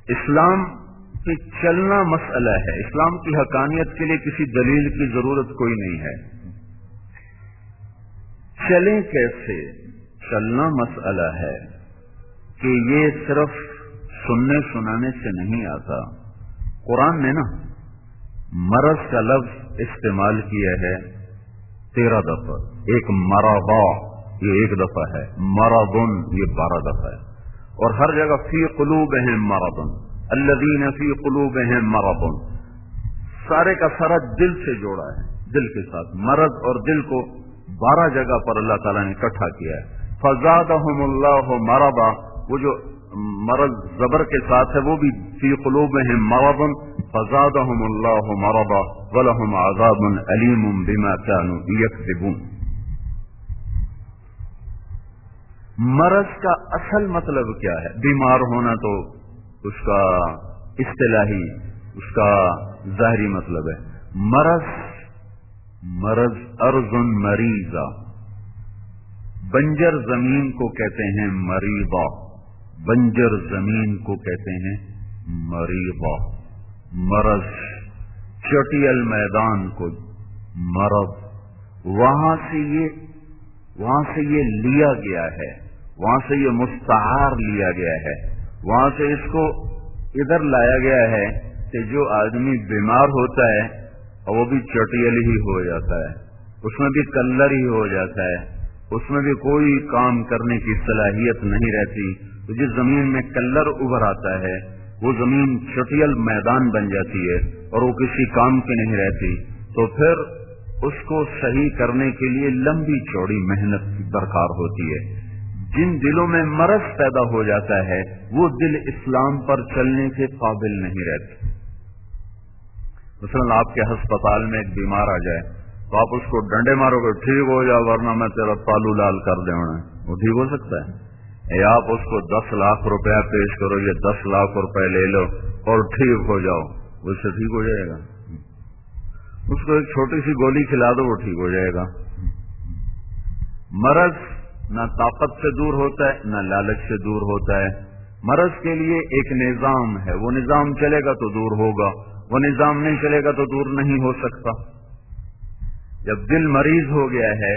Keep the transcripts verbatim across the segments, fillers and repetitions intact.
اسلام کی چلنا مسئلہ ہے. اسلام کی حقانیت کے لیے کسی دلیل کی ضرورت کوئی نہیں ہے. چلیں کیسے؟ چلنا مسئلہ ہے کہ یہ صرف سننے سنانے سے نہیں آتا. قرآن نے نا مرض کا لفظ استعمال کیا ہے تیرہ دفعہ. ایک مرضا یہ ایک دفعہ ہے، مرضن یہ بارہ دفعہ ہے، اور ہر جگہ فی قلوبہم مرضن الذین فی قلوبہم مرضن. سارے کا سارا دل سے جوڑا ہے، دل کے ساتھ. مرض اور دل کو بارہ جگہ پر اللہ تعالیٰ نے اکٹھا کیا ہے. فزادہم اللہ مرضا، وہ جو مرض زبر کے ساتھ ہے وہ بھی فی قلوبہم مرض فزادہم اللہ مرضا ولہم عذاب علیم بما کانوا یکذبون. مرض کا اصل مطلب کیا ہے؟ بیمار ہونا تو اس کا اصطلاحی، اس کا ظاہری مطلب ہے. مرض مرض ارض مریضہ، بنجر زمین کو کہتے ہیں مریضہ، بنجر زمین کو کہتے ہیں مریضہ. مرض چٹیل میدان کو مرض، وہاں سے یہ وہاں سے یہ لیا گیا ہے، وہاں سے یہ مستعار لیا گیا ہے، وہاں سے اس کو ادھر لایا گیا ہے کہ جو آدمی بیمار ہوتا ہے اور وہ بھی چٹیل ہی ہو جاتا ہے، اس میں بھی کلر ہی ہو جاتا ہے، اس میں بھی کوئی کام کرنے کی صلاحیت نہیں رہتی. تو جس زمین میں کلر ابھر آتا ہے وہ زمین چٹیل میدان بن جاتی ہے اور وہ کسی کام کی نہیں رہتی. تو پھر اس کو صحیح کرنے کے لیے لمبی چوڑی محنت درکار ہوتی ہے. جن دلوں میں مرض پیدا ہو جاتا ہے وہ دل اسلام پر چلنے کے قابل نہیں رہتے. مثلا آپ کے ہسپتال میں ایک بیمار آ جائے تو آپ اس کو ڈنڈے مارو گے ٹھیک ہو جاؤ ورنہ میں تیرا تالو لال کر دیں، وہ ٹھیک ہو سکتا ہے؟ یا آپ اس کو دس لاکھ روپیہ پیش کرو، یہ دس لاکھ روپے لے لو اور ٹھیک ہو جاؤ، وہ سے ٹھیک ہو جائے گا؟ اس کو ایک چھوٹی سی گولی کھلا دو وہ ٹھیک ہو جائے گا. مرض نہ طاقت سے دور ہوتا ہے نہ لالچ سے دور ہوتا ہے. مرض کے لیے ایک نظام ہے، وہ نظام چلے گا تو دور ہوگا، وہ نظام نہیں چلے گا تو دور نہیں ہو سکتا. جب دل مریض ہو گیا ہے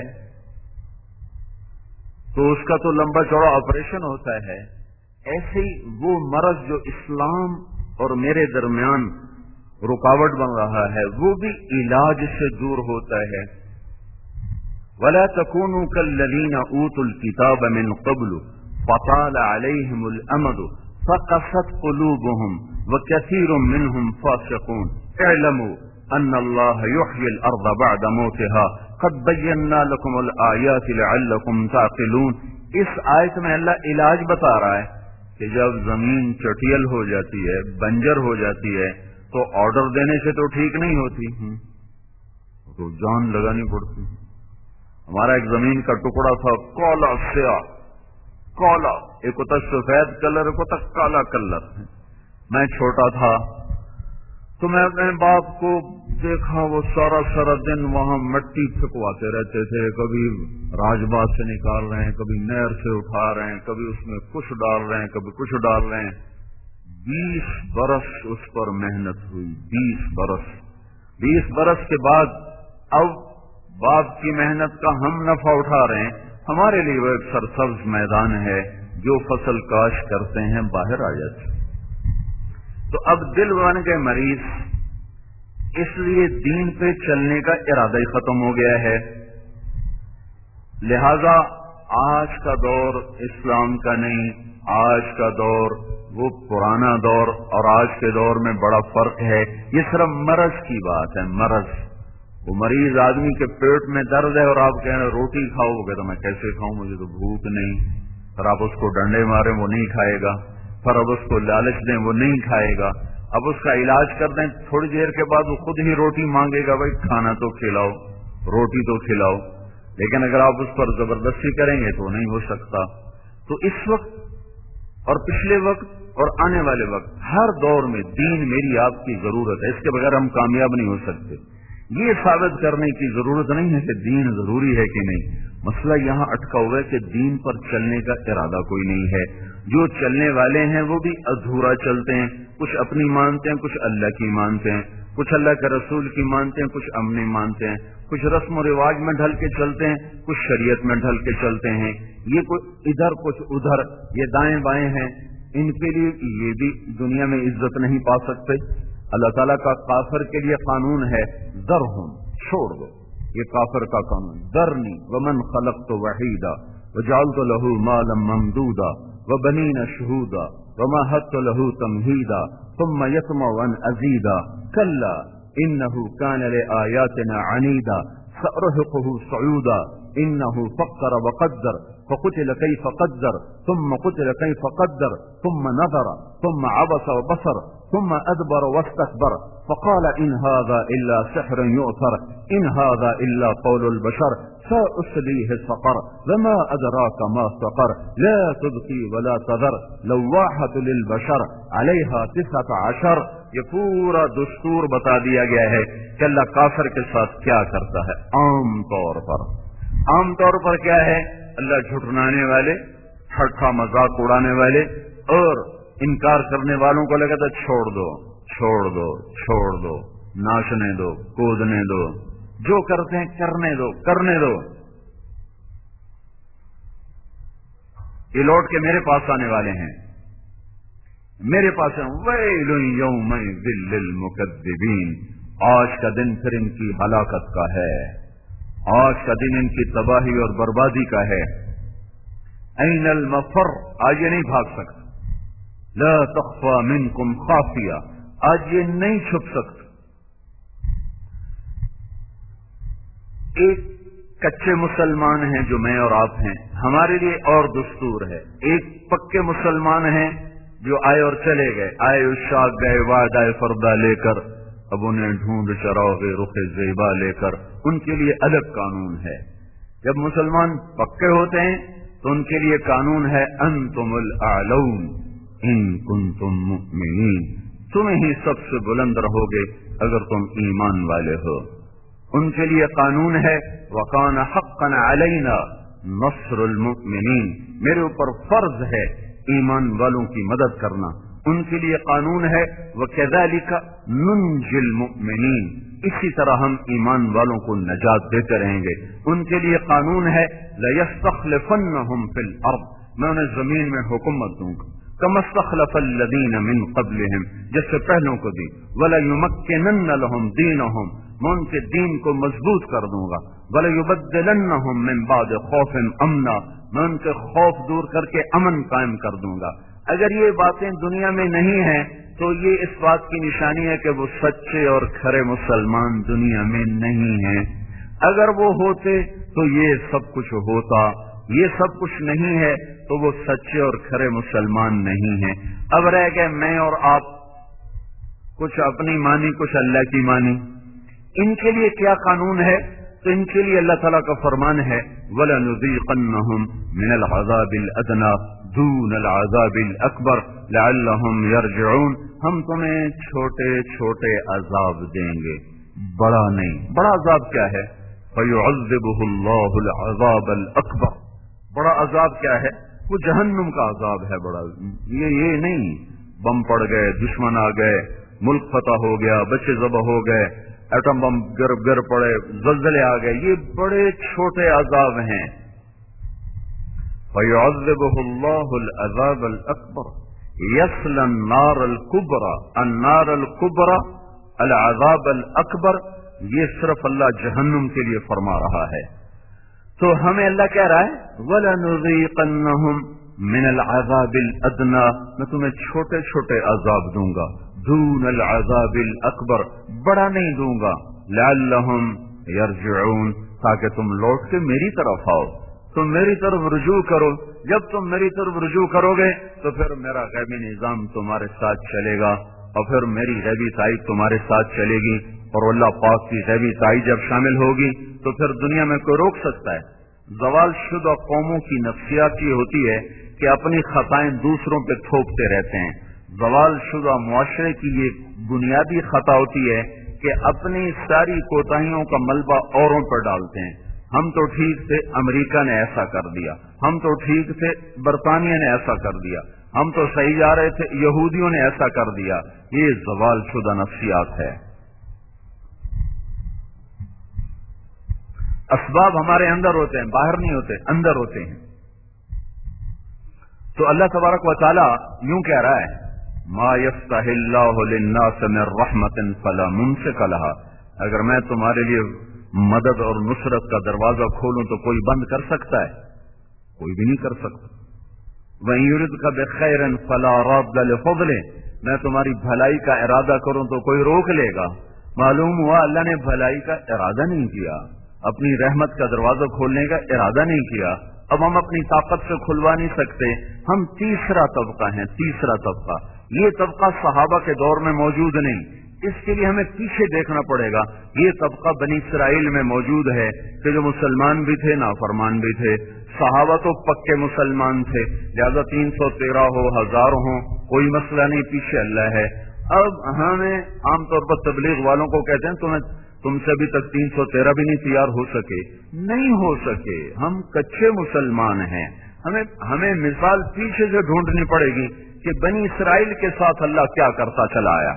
تو اس کا تو لمبا چوڑا آپریشن ہوتا ہے. ایسے ہی وہ مرض جو اسلام اور میرے درمیان رکاوٹ بن رہا ہے وہ بھی علاج سے دور ہوتا ہے. وَلَا تَكُونُوا كَالَّذِينَ أُوتُوا الْكِتَابَ مِنْ قَبْلُ فَطَالَ عَلَيْهِمُ الْأَمَدُ فَقَسَتْ قُلُوبُهُمْ وَكَثِيرٌ مِّنْهُمْ فَاسِقُونَ اعْلَمُوا أَنَّ اللَّهَ يُحْيِي الْأَرْضَ بَعْدَ مَوْتِهَا قَدْ بَيَّنَّا لَكُمُ الْآيَاتِ لَعَلَّكُمْ تَعْقِلُونَ. اس آیت میں اللہ علاج بتا رہا ہے کہ جب زمین چٹیل ہو جاتی ہے، بنجر ہو جاتی ہے تو آرڈر دینے سے تو ٹھیک نہیں ہوتی، تو جان لگانی پڑتی. ہمارا ایک زمین کا ٹکڑا تھا کالا سیاہ، کالا، ایک ہوتا سفید کلر، ایک ہوتا کالا کلر. میں چھوٹا تھا تو میں اپنے باپ کو دیکھا وہ سارا سارا دن وہاں مٹی پھکواتے رہتے تھے، کبھی راجباز سے نکال رہے ہیں، کبھی نہر سے اٹھا رہے ہیں، کبھی اس میں کچھ ڈال رہے ہیں، کبھی کچھ ڈال رہے ہیں. بیس برس اس پر محنت ہوئی، بیس برس بیس برس کے بعد اب باپ کی محنت کا ہم نفع اٹھا رہے ہیں. ہمارے لیے وہ ایک سرسبز میدان ہے، جو فصل کاش کرتے ہیں باہر آ جاتے. تو اب دل بن کے مریض، اس لیے دین پہ چلنے کا ارادہ ہی ختم ہو گیا ہے. لہذا آج کا دور اسلام کا نہیں، آج کا دور وہ پرانا دور اور آج کے دور میں بڑا فرق ہے. یہ صرف مرض کی بات ہے. مرض، وہ مریض آدمی کے پیٹ میں درد ہے اور آپ کہہ رہے روٹی کھاؤ، وہ کہتا میں کیسے کھاؤں، مجھے تو بھوک نہیں. پھر آپ اس کو ڈنڈے ماریں وہ نہیں کھائے گا، پھر اب اس کو لالچ دیں وہ نہیں کھائے گا. اب اس کا علاج کر دیں تھوڑی دیر کے بعد وہ خود ہی روٹی مانگے گا، بھائی کھانا تو کھلاؤ، روٹی تو کھلاؤ. لیکن اگر آپ اس پر زبردستی کریں گے تو نہیں ہو سکتا. تو اس وقت اور پچھلے وقت اور آنے والے وقت ہر دور میں دین میری آپ کی ضرورت ہے. اس کے بغیر ہم کامیاب نہیں ہو سکتے. یہ ثابت کرنے کی ضرورت نہیں ہے کہ دین ضروری ہے کہ نہیں. مسئلہ یہاں اٹکا ہوا ہے کہ دین پر چلنے کا ارادہ کوئی نہیں ہے. جو چلنے والے ہیں وہ بھی ادھورا چلتے ہیں، کچھ اپنی مانتے ہیں، کچھ اللہ کی مانتے ہیں، کچھ اللہ کے رسول کی مانتے ہیں، کچھ اپنی مانتے ہیں، کچھ رسم و رواج میں ڈھل کے چلتے ہیں، کچھ شریعت میں ڈھل کے چلتے ہیں. یہ کچھ ادھر کچھ ادھر، یہ دائیں بائیں ہیں. ان کے لیے یہ بھی دنیا میں عزت نہیں پا سکتے. اللہ تعالیٰ کا کافر کے لیے قانون ہے ذرہم، چھوڑ دو. یہ کافر کا قانون، ذرنی ومن خلقت وحیدا وجعلت له مالا ممدودا وبنین شہودا ومہدت له تمہیدا ثم یطمع ان ازیدا کلا انه كان لآیاتنا عنیدا سأرهقه صعودا انه فکر وقدر فقتل كيف قدر ثم قتل كيف قدر ثم نظر ثم عبس وبصر ثم ادبر واستكبر فقال ان هذا الا سحر يؤثر ان هذا الا قول البشر سأصليه سقر وما ادراك ما سقر لا تبقي ولا تذر لواحة للبشر عليها تسعة عشر. یہ پورا دستور بتا دیا گیا ہے کہ اللہ کافر کے ساتھ کیا کرتا ہے. عام طور پر عام طور پر کیا ہے؟ اللہ جھٹلانے والے، ٹھٹھا مذاق اڑانے والے اور انکار کرنے والوں کو لگا تھا چھوڑ دو چھوڑ دو چھوڑ دو، ناچنے دو، کودنے دو، جو کرتے ہیں کرنے دو کرنے دو. یہ لوٹ کے میرے پاس آنے والے ہیں، میرے پاس ہیں. ویل یومئذ للمکذبین، آج کا دن پھر ان کی ہلاکت کا ہے، آج کا دن ان کی تباہی اور بربادی کا ہے. این المفر، آج یہ نہیں بھاگ سکتے. لا تخفى منکم خافیہ، آج یہ نہیں چھپ سکتے. ایک کچے مسلمان ہیں جو میں اور آپ ہیں، ہمارے لیے اور دستور ہے. ایک پکے مسلمان ہیں جو آئے اور چلے گئے، آئے اشاق گئے وعدہ فردہ لے کر، اب انہیں ڈھونڈ چراغ رخ زیبا لے کر، ان کے لیے الگ قانون ہے. جب مسلمان پکے ہوتے ہیں تو ان کے لیے قانون ہے انتم الاعلون ان کنتم مؤمنین، تم ہی سب سے بلند رہو گے اگر تم ایمان والے ہو. ان کے لیے قانون ہے وَقَانَ حَقًّا عَلَيْنَا نَصْرُ الْمُؤْمِنِينَ، میرے اوپر فرض ہے ایمان والوں کی مدد کرنا. ان کے لیے قانون ہے وَكَذَلِكَ نُنْجِي الْمُؤْمِنِينَ، اسی طرح ہم ایمان والوں کو نجات دیتے رہیں گے. ان کے لیے قانون ہے لَيَسْتَخْلِفَنَّهُمْ فِي الْأَرْضِ، میں انہیں زمین میں حکومت دوں گا كما استخلف الذين من قبلهم، جس سے پہلوں کو دی. وَلَيُمَكِّنَنَّ لَهُمْ دِينَهُمْ، میں ان کے دین کو مضبوط کر دوں گا. وَلَيُبَدِّلَنَّهُمْ مِنْ بَعْدِ خَوْفٍ أَمْنًا، میں ان کے خوف دور کر کے امن قائم کر دوں گا. اگر یہ باتیں دنیا میں نہیں ہیں تو یہ اس بات کی نشانی ہے کہ وہ سچے اور کھرے مسلمان دنیا میں نہیں ہیں. اگر وہ ہوتے تو یہ سب کچھ ہوتا. یہ سب کچھ نہیں ہے تو وہ سچے اور کھرے مسلمان نہیں ہیں. اب رہ گئے میں اور آپ، کچھ اپنی مانی کچھ اللہ کی مانی. ان کے لیے کیا قانون ہے؟ تو ان کے لیے اللہ تعالیٰ کا فرمان ہے وَلَنُذِيقَنَّهُمْ مِنَ الْعَذَابِ الْأَدْنَى دُونَ الْعَذَابِ الْأَكْبَرِ لَعَلَّهُمْ يَرْجِعُونَ، ہم تمہیں چھوٹے چھوٹے عذاب دیں گے، بڑا نہیں. بڑا عذاب کیا ہے؟ فَيُعَذِّبُهُ اللَّهُ الْعَذَابَ الْأَكْبَرِ، بڑا عذاب کیا ہے؟ وہ جہنم کا عذاب ہے. بڑا یہ یہ نہیں بم پڑ گئے، دشمن آ گئے، ملک فتح ہو گیا، بچے ذبح ہو گئے، ایٹم بم گر گر پڑے، زلزلے آ گئے، یہ بڑے چھوٹے عذاب ہیں. فَيُعَذِّبُهُ اللَّهُ الْعَذَابَ الْأَكْبَرَ يَصْلَى النَّارَ الْكُبْرَى النَّارَ الْكُبْرَى الْعَذَابَ الْأَكْبَرَ، یہ صرف اللہ جہنم کے لیے فرما رہا ہے. تو ہمیں اللہ کہہ رہا ہے وَلَنُذِيقَنَّهُمْ مِنَ الْعَذَابِ الْأَدْنَى، میں تمہیں چھوٹے چھوٹے عذاب دوں گا، دون العذاب الاکبر، بڑا نہیں دوں گا، لعلہم یرجعون، تاکہ تم لوٹ کے میری طرف آؤ، تم میری طرف رجوع کرو. جب تم میری طرف رجوع کرو گے تو پھر میرا غیبی نظام تمہارے ساتھ چلے گا اور پھر میری غیبی تائید تمہارے ساتھ چلے گی. اور اللہ پاک کی غیبی تائید جب شامل ہوگی تو پھر دنیا میں کوئی روک سکتا ہے؟ زوال شدہ قوموں کی نفسیات یہ ہوتی ہے کہ اپنی خطائیں دوسروں پہ تھوپتے رہتے ہیں. زوال شدہ معاشرے کی یہ بنیادی خطا ہوتی ہے کہ اپنی ساری کوتاہیوں کا ملبہ اوروں پر ڈالتے ہیں. ہم تو ٹھیک تھے، امریکہ نے ایسا کر دیا، ہم تو ٹھیک تھے، برطانیہ نے ایسا کر دیا، ہم تو صحیح جا رہے تھے، یہودیوں نے ایسا کر دیا. یہ زوال شدہ نفسیات ہے. اسباب ہمارے اندر ہوتے ہیں، باہر نہیں ہوتے، اندر ہوتے ہیں. تو اللہ تبارک و تعالی یوں کہہ رہا ہے ما یفتح اللہ للناس من رحمت فلا ممسک لها. اگر میں تمہارے لیے مدد اور نصرت کا دروازہ کھولوں تو کوئی بند کر سکتا ہے؟ کوئی بھی نہیں کر سکتا. وَإِن يُرِدْكَ بِخَيْرٍ فَلَا رَادَّ لِفَضْلِهِ. میں تمہاری بھلائی کا ارادہ کروں تو کوئی روک لے گا. معلوم ہوا اللہ نے بھلائی کا ارادہ نہیں کیا، اپنی رحمت کا دروازہ کھولنے کا ارادہ نہیں کیا. اب ہم اپنی طاقت سے کھلوا نہیں سکتے. ہم تیسرا طبقہ ہیں، تیسرا طبقہ. یہ طبقہ صحابہ کے دور میں موجود نہیں، اس کے لیے ہمیں پیچھے دیکھنا پڑے گا. یہ طبقہ بنی اسرائیل میں موجود ہے کہ جو مسلمان بھی تھے، نافرمان بھی تھے. صحابہ تو پکے مسلمان تھے، لہذا تین سو تیرہ ہو، ہزار ہو، کوئی مسئلہ نہیں، پیچھے اللہ ہے. اب ہمیں عام طور پر تبلیغ والوں کو کہتے ہیں تمہیں تم سے ابھی تک تین سو تیرہ بھی نہیں تیار ہو سکے. نہیں ہو سکے، ہم کچے مسلمان ہیں. ہمیں ہمیں مثال پیچھے سے ڈھونڈنی پڑے گی کہ بنی اسرائیل کے ساتھ اللہ کیا کرتا چلا آیا.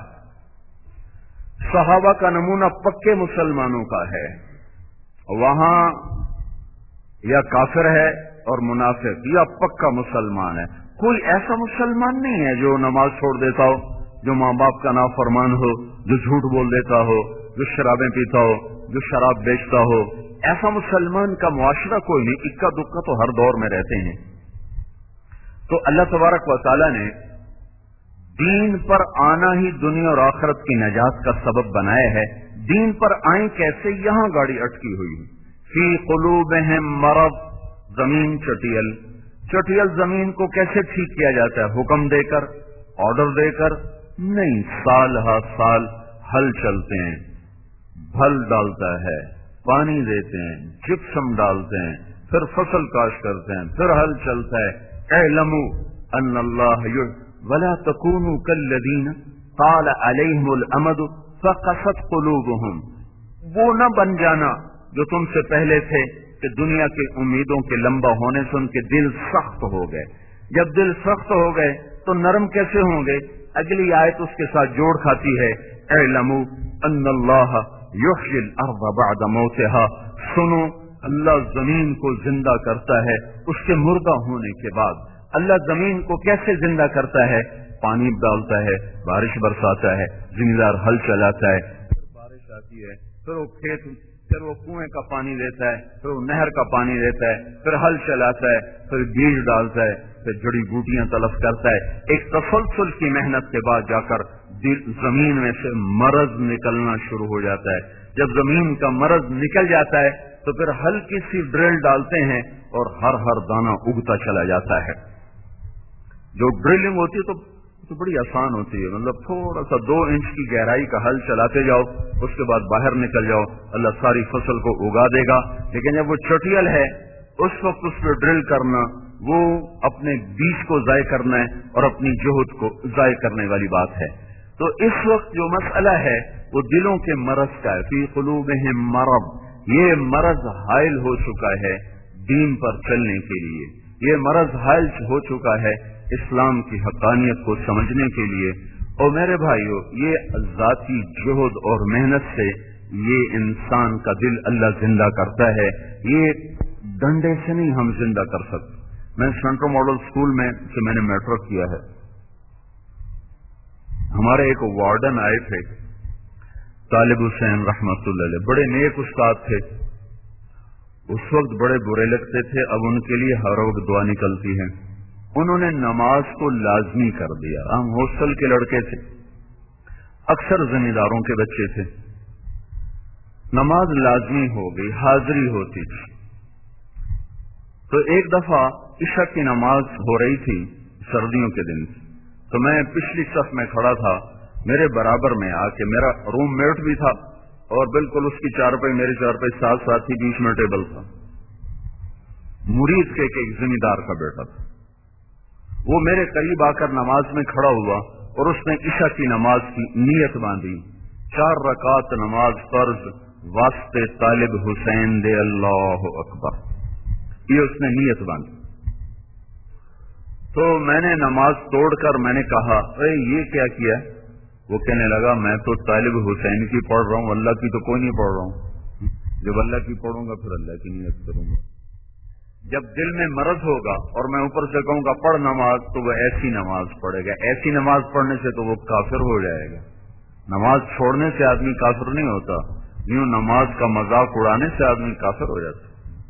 صحابہ کا نمونہ پکے مسلمانوں کا ہے. وہاں یا کافر ہے اور منافق، یا پکا مسلمان ہے. کوئی ایسا مسلمان نہیں ہے جو نماز چھوڑ دیتا ہو، جو ماں باپ کا نافرمان ہو، جو جھوٹ بول دیتا ہو، جو شرابیں پیتا ہو، جو شراب بیچتا ہو. ایسا مسلمان کا معاشرہ کوئی نہیں. اکا دکا تو ہر دور میں رہتے ہیں. تو اللہ تبارک و تعالی نے دین پر آنا ہی دنیا اور آخرت کی نجات کا سبب بنایا ہے. دین پر آئیں کیسے؟ یہاں گاڑی اٹکی ہوئی. فی قلوبہم مرض، زمین چٹیل. چٹیل زمین کو کیسے ٹھیک کیا جاتا ہے؟ حکم دے کر، آرڈر دے کر نہیں. سال ہا سال ہل چلتے ہیں، پھل ڈالتا ہے، پانی دیتے ہیں، جپسم ڈالتے ہیں، پھر فصل کاشت کرتے ہیں، پھر ہل چلتا ہے. اعلموا ان اللہ ولا تکونوا کالذین طال علیہم الامد فقست قلوبہم. وہ نہ بن جانا جو تم سے پہلے تھے کہ دنیا کی امیدوں کے لمبا ہونے سے ان کے دل سخت ہو گئے. جب دل سخت ہو گئے تو نرم کیسے ہوں گے؟ اگلی آیت اس کے ساتھ جوڑ کھاتی ہے اعلموا ان اللہ یحیی الارض بعد موتها. سنو، اللہ زمین کو زندہ کرتا ہے اس کے مردہ ہونے کے بعد. اللہ زمین کو کیسے زندہ کرتا ہے؟ پانی ڈالتا ہے، بارش برساتا ہے، زمیندار ہل چلاتا ہے، پھر بارش آتی ہے، پھر وہ کھیت، پھر وہ کنویں کا پانی دیتا ہے، پھر وہ نہر کا پانی دیتا ہے، پھر ہل چلاتا ہے، پھر بیج ڈالتا ہے، پھر جڑی بوٹیاں تلف کرتا ہے. ایک تسلسل کی محنت کے بعد جا کر زمین میں سے مرض نکلنا شروع ہو جاتا ہے. جب زمین کا مرض نکل جاتا ہے تو پھر ہلکی سی ڈرل ڈالتے ہیں اور ہر ہر دانہ اگتا چلا جاتا ہے. جو ڈرلنگ ہوتی ہے تو تو بڑی آسان ہوتی ہے، مطلب تھوڑا سا دو انچ کی گہرائی کا ہل چلاتے جاؤ، اس کے بعد باہر نکل جاؤ، اللہ ساری فصل کو اگا دے گا. لیکن جب وہ چٹیل ہے اس وقت اس پہ ڈرل کرنا وہ اپنے بیج کو ضائع کرنا ہے اور اپنی جہد کو ضائع کرنے والی بات ہے. تو اس وقت جو مسئلہ ہے وہ دلوں کے مرض کا ہے. فی قلوبہم مرض، یہ مرض حائل ہو چکا ہے دین پر چلنے کے لیے. یہ مرض حائل ہو چکا ہے اسلام کی حقانیت کو سمجھنے کے لیے. اور میرے بھائیو، یہ ذاتی جہد اور محنت سے یہ انسان کا دل اللہ زندہ کرتا ہے. یہ ڈنڈے سے نہیں ہم زندہ کر سکتے. میں سینٹرل ماڈل اسکول میں سے میں نے میٹرک کیا ہے. ہمارے ایک وارڈن آئے تھے طالب حسین رحمت اللہ علیہ، بڑے نیک استاد تھے. اس وقت بڑے برے لگتے تھے، اب ان کے لیے ہر وقت دعا نکلتی ہے. انہوں نے نماز کو لازمی کر دیا. ہم ہاسٹل کے لڑکے تھے، اکثر زمینداروں کے بچے تھے. نماز لازمی ہو گئی، حاضری ہوتی تھی. تو ایک دفعہ عشاء کی نماز ہو رہی تھی سردیوں کے دن، تو میں پچھلی صف میں کھڑا تھا. میرے برابر میں آ کے میرا روم میٹ بھی تھا اور بالکل اس کی چارپائی میری چارپائی ساتھ ساتھ ہی بیچ میں ٹیبل تھا. مرید کے ایک زمیندار کا بیٹا تھا. وہ میرے قریب آ کر نماز میں کھڑا ہوا اور اس نے عشاء کی نماز کی نیت باندھی. چار رکعت نماز فرض، واسطے طالب حسین دے اللہ اکبر، یہ اس نے نیت باندھی۔ تو میں نے نماز توڑ کر میں نے کہا اے یہ کیا کیا؟ وہ کہنے لگا میں تو طالب حسین کی پڑھ رہا ہوں، اللہ کی تو کوئی نہیں پڑھ رہا ہوں، جب اللہ کی پڑھوں گا پھر اللہ کی نیت کروں گا۔ جب دل میں مرض ہوگا اور میں اوپر سے کہوں گا پڑھ نماز، تو وہ ایسی نماز پڑھے گا، ایسی نماز پڑھنے سے تو وہ کافر ہو جائے گا۔ نماز چھوڑنے سے آدمی کافر نہیں ہوتا، یوں نماز کا مذاق اڑانے سے آدمی کافر ہو جاتا ہے۔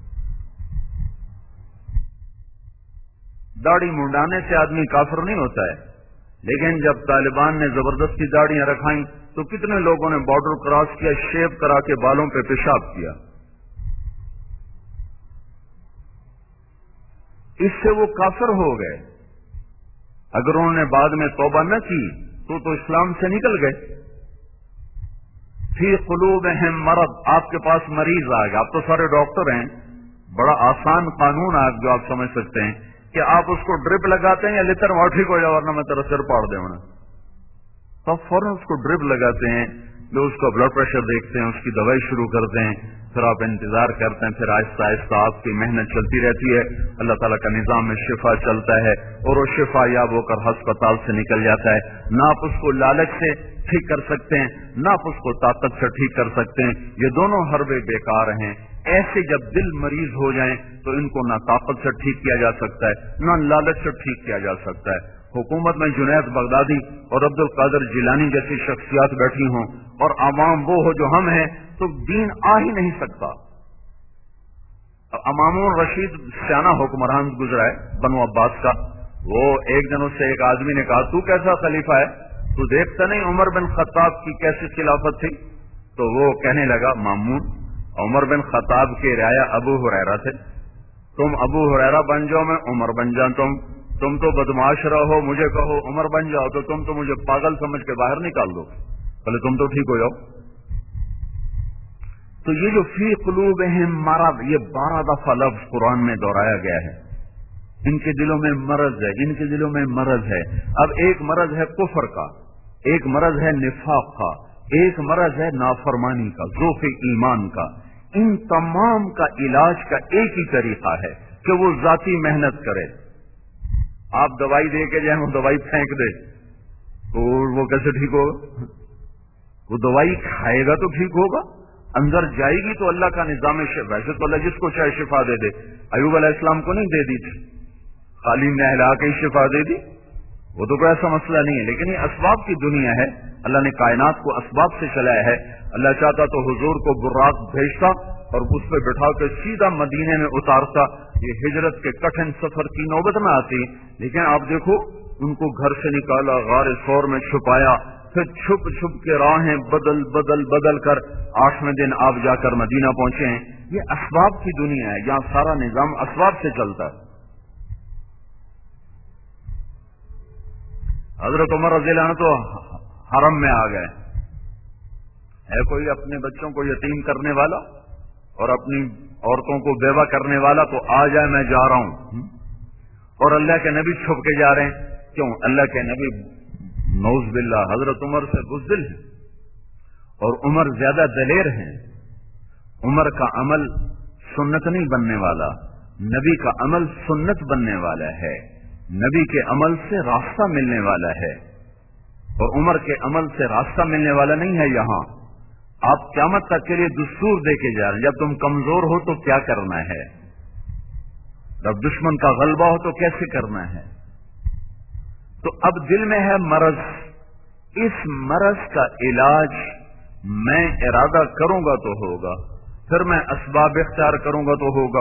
داڑھی منڈانے سے آدمی کافر نہیں ہوتا ہے، لیکن جب طالبان نے زبردستی داڑیاں رکھائیں تو کتنے لوگوں نے بارڈر کراس کیا، شیپ کرا کے بالوں پہ پیشاب کیا، اس سے وہ کافر ہو گئے۔ اگر انہوں نے بعد میں توبہ نہ کی تو تو اسلام سے نکل گئے۔ فی قلوبہم مرض، آپ کے پاس مریض آئے گا، آپ تو سارے ڈاکٹر ہیں، بڑا آسان قانون ہے جو آپ سمجھ سکتے ہیں کہ آپ اس کو ڈرپ لگاتے ہیں یا لتر ہوا ٹھیک ہو جائے ورنہ میں تیرا سر پاڑ دے ہونا، تو آپ فوراً اس کو ڈرپ لگاتے ہیں، جو اس کا بلڈ پریشر دیکھتے ہیں، اس کی دوائی شروع کرتے ہیں، پھر آپ انتظار کرتے ہیں، پھر آہستہ آہستہ آپ کی محنت چلتی رہتی ہے، اللہ تعالیٰ کا نظام میں شفا چلتا ہے اور وہ شفا یاب ہو کر ہسپتال سے نکل جاتا ہے۔ نہ آپ اس کو لالچ سے ٹھیک کر سکتے ہیں، نہ آپ اس کو طاقت سے ٹھیک کر سکتے ہیں، یہ دونوں حربے بیکار ہیں۔ ایسے جب دل مریض ہو جائیں تو ان کو نہ طاقت سے ٹھیک کیا جا سکتا ہے نہ لالچ سے ٹھیک کیا جا سکتا ہے۔ حکومت میں جنید بغدادی اور عبد القادر جیلانی جیسی شخصیات بیٹھی ہوں اور عوام وہ ہو جو ہم ہیں تو دین آ ہی نہیں سکتا۔ امام الرشید سیانہ حکمران گزرا ہے بنو عباس کا، وہ ایک دن اس سے ایک آدمی نے کہا تو کیسا خلیفہ ہے، تو دیکھتا نہیں عمر بن خطاب کی کیسی خلافت تھی؟ تو وہ کہنے لگا مامون، عمر بن خطاب کے رعایا ابو ہریرہ تھے، تم ابو ہریرہ بن جاؤ میں عمر بن جاؤں، تم تم تو بدمعاش رہو، مجھے کہو عمر بن جاؤ تو تم تو مجھے پاگل سمجھ کے باہر نکال دو، پہلے تم تو ٹھیک ہو جاؤ۔ تو یہ جو فی قلوبہم مرض، یہ بارہ دفعہ لفظ قرآن میں دہرایا گیا ہے، ان کے دلوں میں مرض ہے، ان کے دلوں میں مرض ہے۔ اب ایک مرض ہے کفر کا، ایک مرض ہے نفاق کا، ایک مرض ہے نافرمانی کا، ذوق ایمان کا۔ ان تمام کا علاج کا ایک ہی طریقہ ہے کہ وہ ذاتی محنت کرے۔ آپ دوائی دے کے جائیں وہ دوائی پھینک دے تو وہ کیسے ٹھیک ہوگا؟ وہ دوائی کھائے گا تو ٹھیک ہوگا، اندر جائے گی تو اللہ کا نظام شفا، ویسے تو اللہ جس کو چاہے شفا دے دے، ایوب علیہ السلام کو نہیں دے دی تھی، خالی نہلا کے ہی شفا دے دی، وہ تو کوئی ایسا مسئلہ نہیں ہے۔ لیکن یہ اسباب کی دنیا ہے، اللہ نے کائنات کو اسباب سے چلایا ہے۔ اللہ چاہتا تو حضور کو براق بھیجتا اور اس پہ بٹھا کے سیدھا مدینے میں اتارتا، یہ ہجرت کے کٹھن سفر کی نوبت نہ آتی، لیکن آپ دیکھو ان کو گھر سے نکالا، غار ثور میں چھپایا، پھر چھپ چھپ کے راہیں بدل بدل بدل کر آٹھویں دن آپ جا کر مدینہ پہنچے ہیں۔ یہ اسباب کی دنیا ہے، یہاں سارا نظام اسباب سے چلتا ہے۔ حضرت عمر رضی اللہ عنہ تو حرم میں آ گئے، ہے کوئی اپنے بچوں کو یتیم کرنے والا اور اپنی عورتوں کو بیوہ کرنے والا تو آ جائے میں جا رہا ہوں، اور اللہ کے نبی چھپ کے جا رہے ہیں۔ کیوں؟ اللہ کے نبی نعوذ باللہ حضرت عمر سے بزدل ہیں اور عمر زیادہ دلیر ہیں۔ عمر کا عمل سنت نہیں بننے والا، نبی کا عمل سنت بننے والا ہے، نبی کے عمل سے راستہ ملنے والا ہے، اور عمر کے عمل سے راستہ ملنے والا نہیں ہے۔ یہاں آپ قیامت تک کے لیے دستور دے کے جا رہے ہیں، جب تم کمزور ہو تو کیا کرنا ہے، جب دشمن کا غلبہ ہو تو کیسے کرنا ہے۔ تو اب دل میں ہے مرض، اس مرض کا علاج میں ارادہ کروں گا تو ہوگا، پھر میں اسباب اختیار کروں گا تو ہوگا۔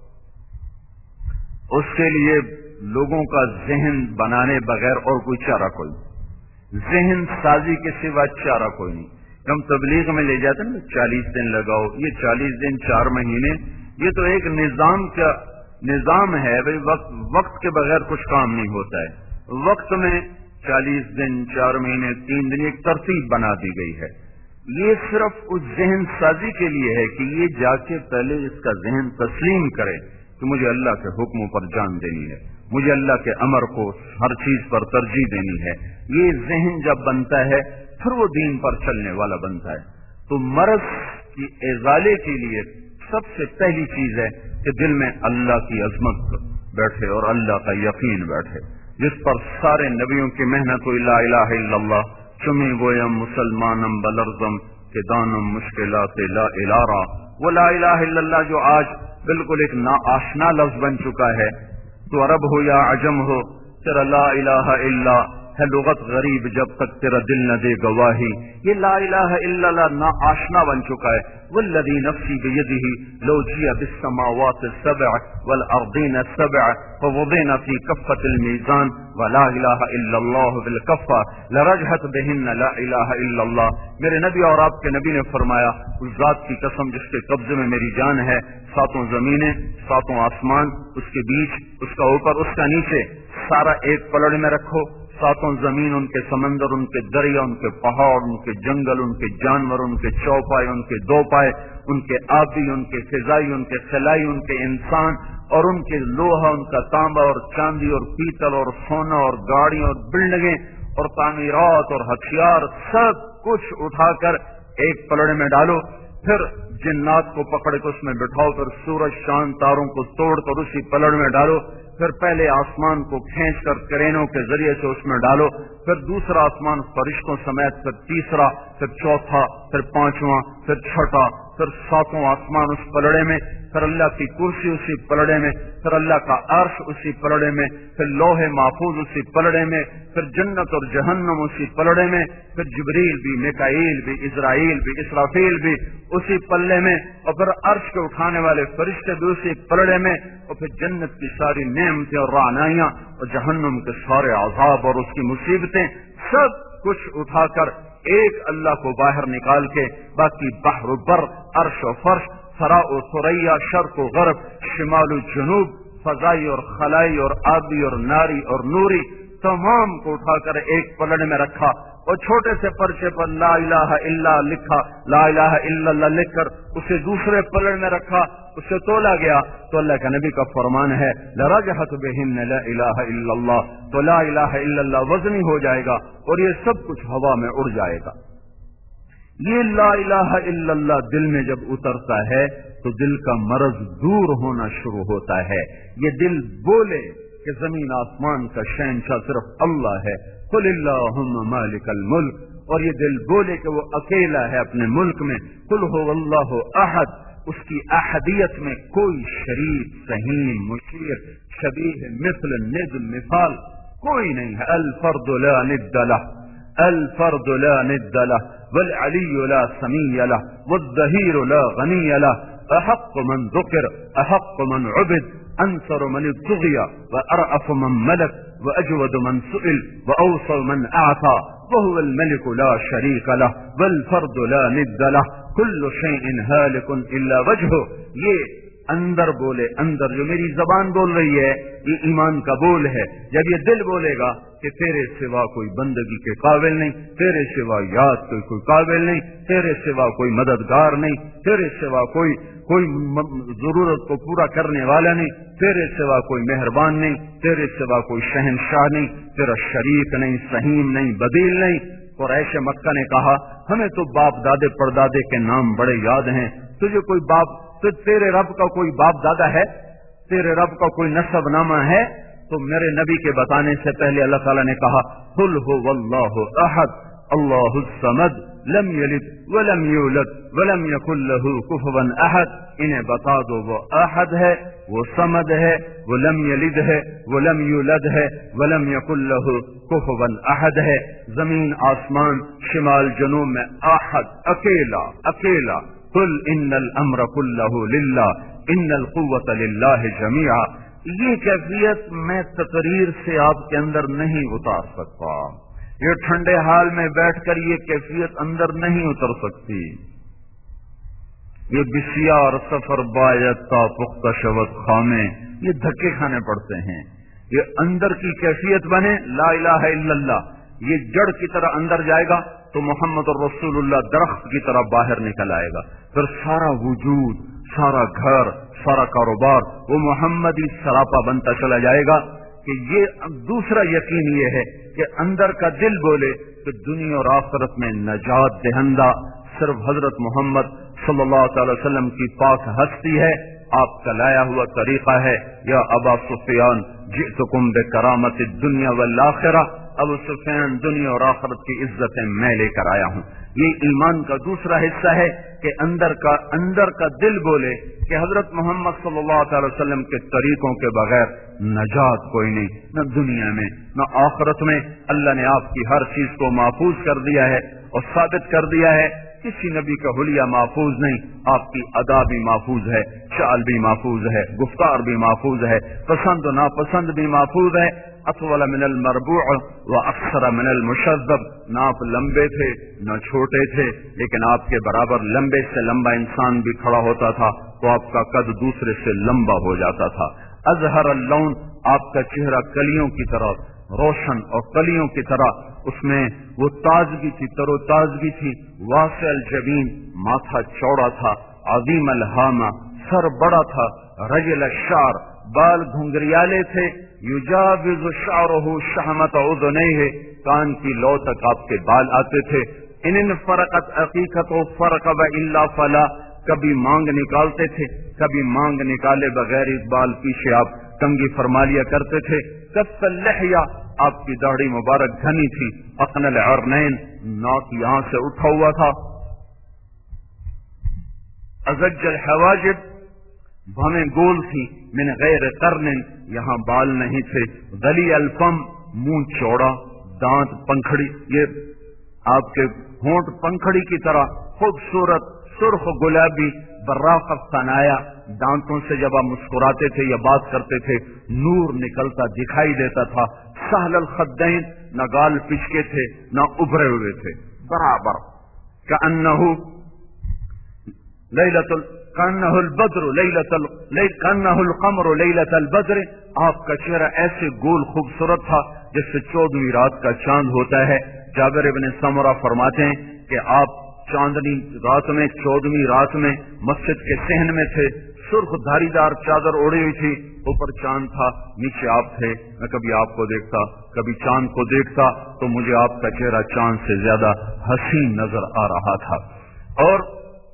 اس کے لیے لوگوں کا ذہن بنانے بغیر اور کوئی چارہ کوئی نہیں، ذہن سازی کے سوا چارہ کوئی نہیں۔ ہم تبلیغ میں لے جاتے ہیں نا چالیس دن لگاؤ، یہ چالیس دن چار مہینے، یہ تو ایک نظام کا نظام ہے بھائی، وقت وقت کے بغیر کچھ کام نہیں ہوتا ہے۔ وقت میں چالیس دن چار مہینے تین دن ایک ترتیب بنا دی گئی ہے۔ یہ صرف اس ذہن سازی کے لیے ہے کہ یہ جا کے پہلے اس کا ذہن تسلیم کرے کہ مجھے اللہ کے حکموں پر جان دینی ہے، مجھے اللہ کے امر کو ہر چیز پر ترجیح دینی ہے۔ یہ ذہن جب بنتا ہے پھر وہ دین پر چلنے والا بنتا ہے۔ تو مرض کی ازالے کے لیے سب سے پہلی چیز ہے کہ دل میں اللہ کی عظمت بیٹھے اور اللہ کا یقین بیٹھے، جس پر سارے نبیوں کی محنت ہوئی، لا الہ الا اللہ چمی گویم مسلمانم بلرزم کہ دانم مشکلات لا الارا، وہ لا الہ الا اللہ جو آج بالکل ایک ناآشنا لفظ بن چکا ہے، تو عرب ہو یا عجم ہو، تیرا لا الہ الا ہے لغت غریب جب تک تیرا دل نہ دے گواہی. یہ لا الہ الا اللہ ناآشنا بن چکا ہے. والذی نفسی بیدہ لو جیء بالسماوات السبع والارضین السبع فوضعن فی کفۃ المیزان ولا الہ الا اللہ بالکفہ لرجحت بہن لا الہ الا اللہ. میرے نبی اور آپ کے نبی نے فرمایا، اس ذات کی قسم جس کے قبضے میں میری جان ہے، ساتوں زمینیں، ساتوں آسمان، اس کے بیچ، اس کا اوپر، اس کا نیچے، سارا ایک پلڑ میں رکھو، ساتوں زمین، ان کے سمندر، ان کے دریا، ان کے پہاڑ، ان کے جنگل، ان کے جانور، ان کے چوپائے، ان کے دو پائے، ان کے آبی، ان کے فضائی، ان کے خلائی، ان کے انسان، اور ان کے لوہا، ان کا تانبا اور چاندی اور پیتل اور سونا اور گاڑی اور بلڈنگیں اور تعمیرات اور ہتھیار، سب کچھ اٹھا کر ایک پلڑے میں ڈالو، پھر جنات کو پکڑ کے اس میں بٹھاؤ، پھر سورج چاند تاروں کو توڑ کر اسی پلڑ میں ڈالو، پھر پہلے آسمان کو کھینچ کر کرینوں کے ذریعے سے اس میں ڈالو، پھر دوسرا آسمان فرشتوں سمیت، پھر تیسرا، پھر چوتھا، پھر پانچواں، پھر چھٹا، پھر ساتوں آسمان اس پلڑے میں، پھر اللہ کی کرسی اسی پلڑے میں، پھر اللہ کا عرش اسی پلڑے میں، پھر لوح محفوظ اسی پلڑے میں، پھر جنت اور جہنم اسی پلڑے میں، پھر جبریل بھی، میکائیل بھی، اسرائیل بھی، اسرافیل بھی اسی پلڑے میں، اور پھر عرش کے اٹھانے والے فرشتے بھی اسی پلڑے میں، اور پھر جنت کی ساری نعمتیں اور رعنائیاں اور جہنم کے سارے عذاب اور اس کی مصیبتیں، سب کچھ اٹھا کر ایک اللہ کو باہر نکال کے باقی بحر و بر، عرش و فرش، ثرا و ثریا، شرق و غرب، شمال و جنوب، فضائی اور خلائی اور آبی اور ناری اور نوری، تمام کو اٹھا کر ایک پلڑے میں رکھا، اور چھوٹے سے پرچے پر لا الہ الا لکھا، لا الہ الا اللہ لکھ کر اسے دوسرے پلڑ میں رکھا، اسے تولا گیا تو اللہ کا نبی کا فرمان ہے لرجحت بہن لا الہ الا اللہ، تو لا الہ الا اللہ وزنی ہو جائے گا اور یہ سب کچھ ہوا میں اڑ جائے گا. یہ لا الہ الا اللہ دل میں جب اترتا ہے تو دل کا مرض دور ہونا شروع ہوتا ہے. یہ دل بولے کہ زمین آسمان کا شہنشاہ صرف اللہ ہے، قل اللہم مالک الملک، اور یہ دل بولے کہ وہ اکیلا ہے اپنے ملک میں، قل هو اللہ احد، اس کی احدیت میں کوئی شریک، سہیم، مشیر، شبیہ، مثل، ند، مثال کوئی نہیں ہے. الفرد لا ند لہ، الفرد لا ند لہ، والعلی لا سمی لہ، والظہیر لا غنی لہ، احق من ذکر، احق من عبد، انصر من ابتغی، وارأف من ملک، واجود من سئل، واوصل من اعطى، وهو الملك لا شريك له، والفرد لا ند له، كل شيء هالك الا وجهه. یہ اندر بولے، اندر جو میری زبان بول رہی ہے یہ ایمان کا بول ہے. جب یہ دل بولے گا کہ تیرے سوا کوئی بندگی کے قابل نہیں، تیرے سوا یاد کوئی کوئی قابل نہیں، تیرے سوا کوئی مددگار نہیں، تیرے سوا کوئی کوئی ضرورت کو پورا کرنے والا نہیں، تیرے سوا کوئی مہربان نہیں، تیرے سوا کوئی شہنشاہ نہیں، تیرا شریک نہیں، سہیم نہیں، بدیل نہیں. قریش مکہ نے کہا ہمیں تو باپ دادے پردادے کے نام بڑے یاد ہیں، تجھے کوئی باپ، تو تیرے رب کا کوئی باپ دادا ہے، تیرے رب کا کوئی نسب نامہ ہے؟ تو میرے نبی کے بتانے سے پہلے اللہ تعالیٰ نے کہا قل هو اللہ احد اللہ الصمد لم یلد ولم یولد ولم یکن له کفوا احد. انہیں بتا دو وہ احد ہے، وہ صمد ہے، وہ لم یلد ہے، وہ لم یولد ہے، ولم یکن له کفوا احد ہے. زمین آسمان شمال جنوب میں احد، اکیلا اکیلا. قل ان الامر كله للہ ان القوة للہ جميعا. یہ کیفیت میں تقریر سے آپ کے اندر نہیں اتار سکتا، یہ ٹھنڈے حال میں بیٹھ کر یہ کیفیت اندر نہیں اتر سکتی. یہ بسیار سفر باید تا پختہ شود خامے، یہ دھکے کھانے پڑتے ہیں. یہ اندر کی کیفیت بنے لا الہ الا اللہ، یہ جڑ کی طرح اندر جائے گا تو محمد الرسول اللہ درخت کی طرح باہر نکل آئے گا. پھر سارا وجود، سارا گھر، سارا کاروبار وہ محمدی سراپا بنتا چلا جائے گا. کہ یہ دوسرا یقین یہ ہے کہ اندر کا دل بولے کہ دنیا اور آخرت میں نجات دہندہ صرف حضرت محمد صلی اللہ تعالی وسلم کی پاک ہستی ہے، آپ کا لایا ہوا طریقہ ہے۔ یا ابا سفیان جئتکم بکرامت الدنیا والآخرہ، ابو سفیان دنیا اور آخرت کی عزتیں میں لے کر آیا ہوں۔ یہ ایمان کا دوسرا حصہ ہے کہ اندر کا اندر کا دل بولے کہ حضرت محمد صلی اللہ تعالی وسلم کے طریقوں کے بغیر نجات کوئی نہیں، نہ دنیا میں نہ آخرت میں۔ اللہ نے آپ کی ہر چیز کو محفوظ کر دیا ہے اور ثابت کر دیا ہے، کسی نبی کا حلیہ محفوظ نہیں، آپ کی ادا بھی محفوظ ہے، چال بھی محفوظ ہے، گفتار بھی محفوظ ہے، پسند و ناپسند بھی محفوظ ہے۔ اطول من المربوع و اکثر من المشذب، نہ آپ لمبے تھے نہ چھوٹے تھے، لیکن آپ کے برابر لمبے سے لمبا انسان بھی کھڑا ہوتا تھا تو آپ کا قد دوسرے سے لمبا ہو جاتا تھا۔ ازہر اللون، آپ کا چہرہ کلیوں کی طرح روشن اور کلیوں کی طرح اس میں وہ تازگی تھی، تر و تازگی تھی۔ واسع الجبین، ماتھا چوڑا تھا۔ عظیم الہامہ، سر بڑا تھا۔ رجل الشعر، بال گھنگریالے تھے۔ یجاوز شعرہ شحمت اذنیہ، کان کی لو تک آپ کے بال آتے تھے۔ ان فرقت عقیقت و فرق و الا فلا، کبھی مانگ نکالتے تھے، کبھی مانگ نکالے بغیر اس بال پیچھے آپ کنگھی فرما لیا کرتے تھے۔ کف اللحیہ، آپ کی داڑھی مبارک گھنی تھی۔ اقن العرنین، ناک یہاں سے اٹھا ہوا تھا۔ ازج الحواجب، بھویں گول تھی۔ من غیر قرن، یہاں بال نہیں تھے۔ غلی الفم، منہ چوڑا، دانت پنکھڑی، یہ آپ کے ہونٹ پنکھڑی کی طرح خوبصورت، سرخ گلابی، براق ثنایا، دانتوں سے جب آپ مسکراتے تھے یا بات کرتے تھے نور نکلتا دکھائی دیتا تھا۔ سہل الخدین، نہ گال پچکے تھے نہ ابھرے ہوئے تھے، برابر۔ کأنہ لیلۃ کأنہ البدر لیلۃ کأنہ القمر لیلۃ البدر، آپ کا چہرہ ایسے گول خوبصورت تھا جس سے چودہویں رات کا چاند ہوتا ہے۔ جابر ابن سمرہ فرماتے ہیں کہ آپ چاندنی رات میں، چودہویں رات میں مسجد کے صحن میں تھے، سرخ دھاری دار چادر اوڑی ہوئی تھی، اوپر چاند تھا، نیچے آپ تھے۔ میں کبھی آپ کو دیکھتا کبھی چاند کو دیکھتا تو مجھے آپ کا چہرہ چاند سے زیادہ حسین نظر آ رہا تھا۔ اور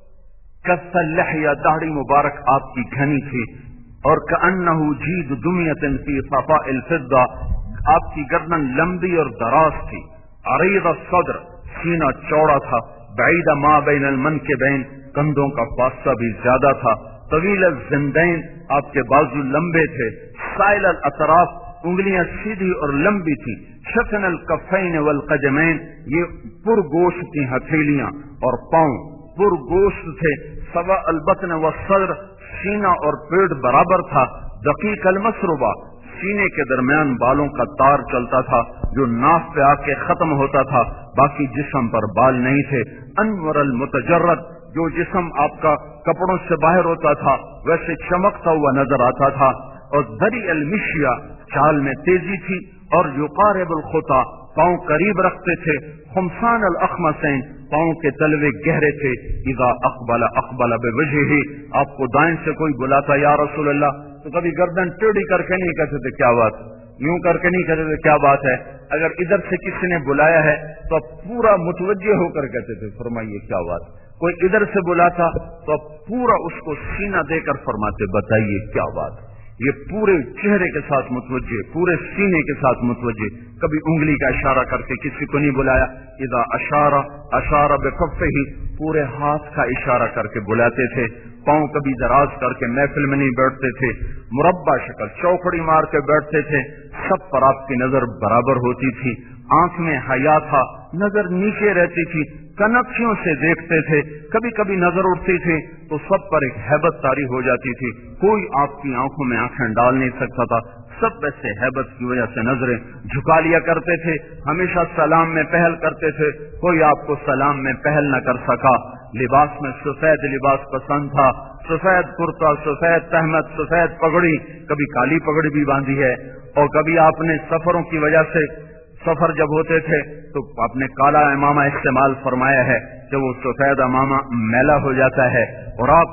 کف اللحیہ، داڑھی مبارک آپ کی گھنی تھی۔ اور کأنہ جید دمیۃ فی صفاء الفضہ، آپ کی گردن لمبی اور دراز تھی۔ عریض الصدر، سینہ چوڑا تھا۔ بعید ما بین المنکبین، کندھوں کا فاصلہ بھی زیادہ تھا۔ طویل الزندین، آپ کے بازو لمبے تھے۔ سائل الاطراف، انگلیاں سیدھی اور لمبی تھی۔ شکن الکفین والقدمین، یہ پرگوشت تھی ہتھیلیاں اور پاؤں پر گوشت تھے۔ سوا البطن والصدر، سینہ اور پیٹ برابر تھا۔ دقیق المسربہ، سینے کے درمیان بالوں کا تار چلتا تھا جو ناف پہ آ کے ختم ہوتا تھا، باقی جسم پر بال نہیں تھے۔ انور المتجرد، جو جسم آپ کا کپڑوں سے باہر ہوتا تھا ویسے چمکتا ہوا نظر آتا تھا۔ اور ذری المشیا، چال میں تیزی تھی۔ اور یقارب الخطا، پاؤں قریب رکھتے تھے۔ خمسان الاخمسین، پاؤں کے تلوے گہرے تھے۔ اذا اقبل اقبل بوجہہ، آپ کو دائیں سے کوئی بلاتا یا رسول اللہ تو کبھی گردن ٹیڑھی کر کے نہیں کہتے تھے کیا بات، یوں کر کے نہیں کہتے تھے کیا بات ہے۔ اگر ادھر سے کسی نے بلایا ہے تو اب پورا متوجہ ہو کر کہتے تھے فرمائیے کیا بات۔ کوئی ادھر سے بلاتا تو اب پورا اس کو سینہ دے کر فرماتے بتائیے کیا بات۔ یہ پورے چہرے کے ساتھ متوجہ، پورے سینے کے ساتھ متوجہ، کبھی انگلی کا اشارہ کر کے کسی کو نہیں بلایا۔ اذا اشار اشار بکفہ، پورے ہاتھ کا اشارہ کر کے بلاتے تھے۔ پاؤں کبھی دراز کر کے محفل میں نہیں بیٹھتے تھے، مربع شکل چوکڑی مار کے بیٹھتے تھے۔ سب پر آپ کی نظر برابر ہوتی تھی۔ آنکھ میں حیا تھا، نظر نیچے رہتی تھی، کنکھیوں سے دیکھتے تھے۔ کبھی کبھی نظر اٹھتی تھی تو سب پر ایک ہیبت طاری ہو جاتی تھی، کوئی آپ کی آنکھوں میں آنکھیں ڈال نہیں سکتا تھا۔ سب ویسے ہیبت کی وجہ سے نظریں جھکا لیا کرتے تھے، ہمیشہ سلام میں پہل کرتے تھے، کوئی آپ کو سلام میں پہل نہ کر سکا۔ لباس میں سفید لباس پسند تھا، سفید کرتا، سفید تہمت، سفید پگڑی، کبھی کالی پگڑی بھی باندھی ہے۔ اور کبھی آپ نے سفروں کی وجہ سے، سفر جب ہوتے تھے تو آپ نے کالا امامہ استعمال فرمایا ہے کہ وہ سفید امامہ میلا ہو جاتا ہے۔ اور آپ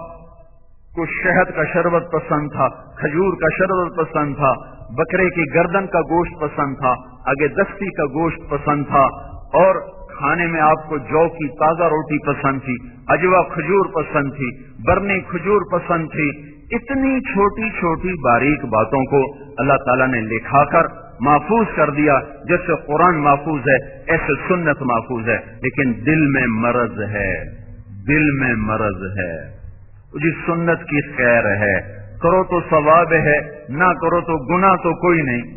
کو شہد کا شربت پسند تھا، کھجور کا شربت پسند تھا، بکرے کی گردن کا گوشت پسند تھا، آگے دستی کا گوشت پسند تھا، اور کھانے میں آپ کو جو کی تازہ روٹی پسند تھی، اجوا کھجور پسند تھی، برنی کھجور پسند تھی، اتنی چھوٹی چھوٹی باریک باتوں کو اللہ تعالیٰ نے لکھا کر محفوظ کر دیا. جیسے قرآن محفوظ ہے ایسے سنت محفوظ ہے. لیکن دل میں مرض ہے، دل میں مرض ہے. جی سنت کی خیر ہے، کرو تو ثواب ہے، نہ کرو تو گناہ تو کوئی نہیں.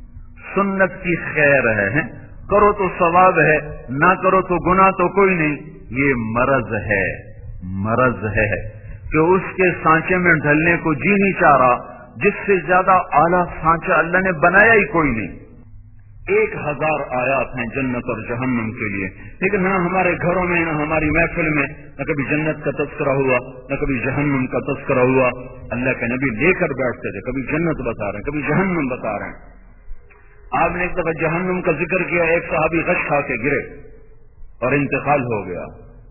سنت کی خیر ہے، کرو تو ثواب ہے، نہ کرو تو گناہ تو کوئی نہیں. یہ مرض ہے، مرض ہے کہ اس کے سانچے میں ڈھلنے کو جی نہیں چاہ رہا. جس سے زیادہ اعلیٰ سانچہ اللہ نے بنایا ہی کوئی نہیں. ایک ہزار آیات ہیں جنت اور جہنم کے لیے، لیکن نہ ہمارے گھروں میں نہ ہماری محفل میں نہ کبھی جنت کا تذکرہ ہوا نہ کبھی جہنم کا تذکرہ ہوا. اللہ کے نبی لے کر بیٹھتے تھے، کبھی جنت بتا رہے ہیں کبھی جہنم بتا رہے ہیں. آپ نے ایک دفعہ جہنم کا ذکر کیا، ایک صحابی غش کھا کے گرے اور انتقال ہو گیا.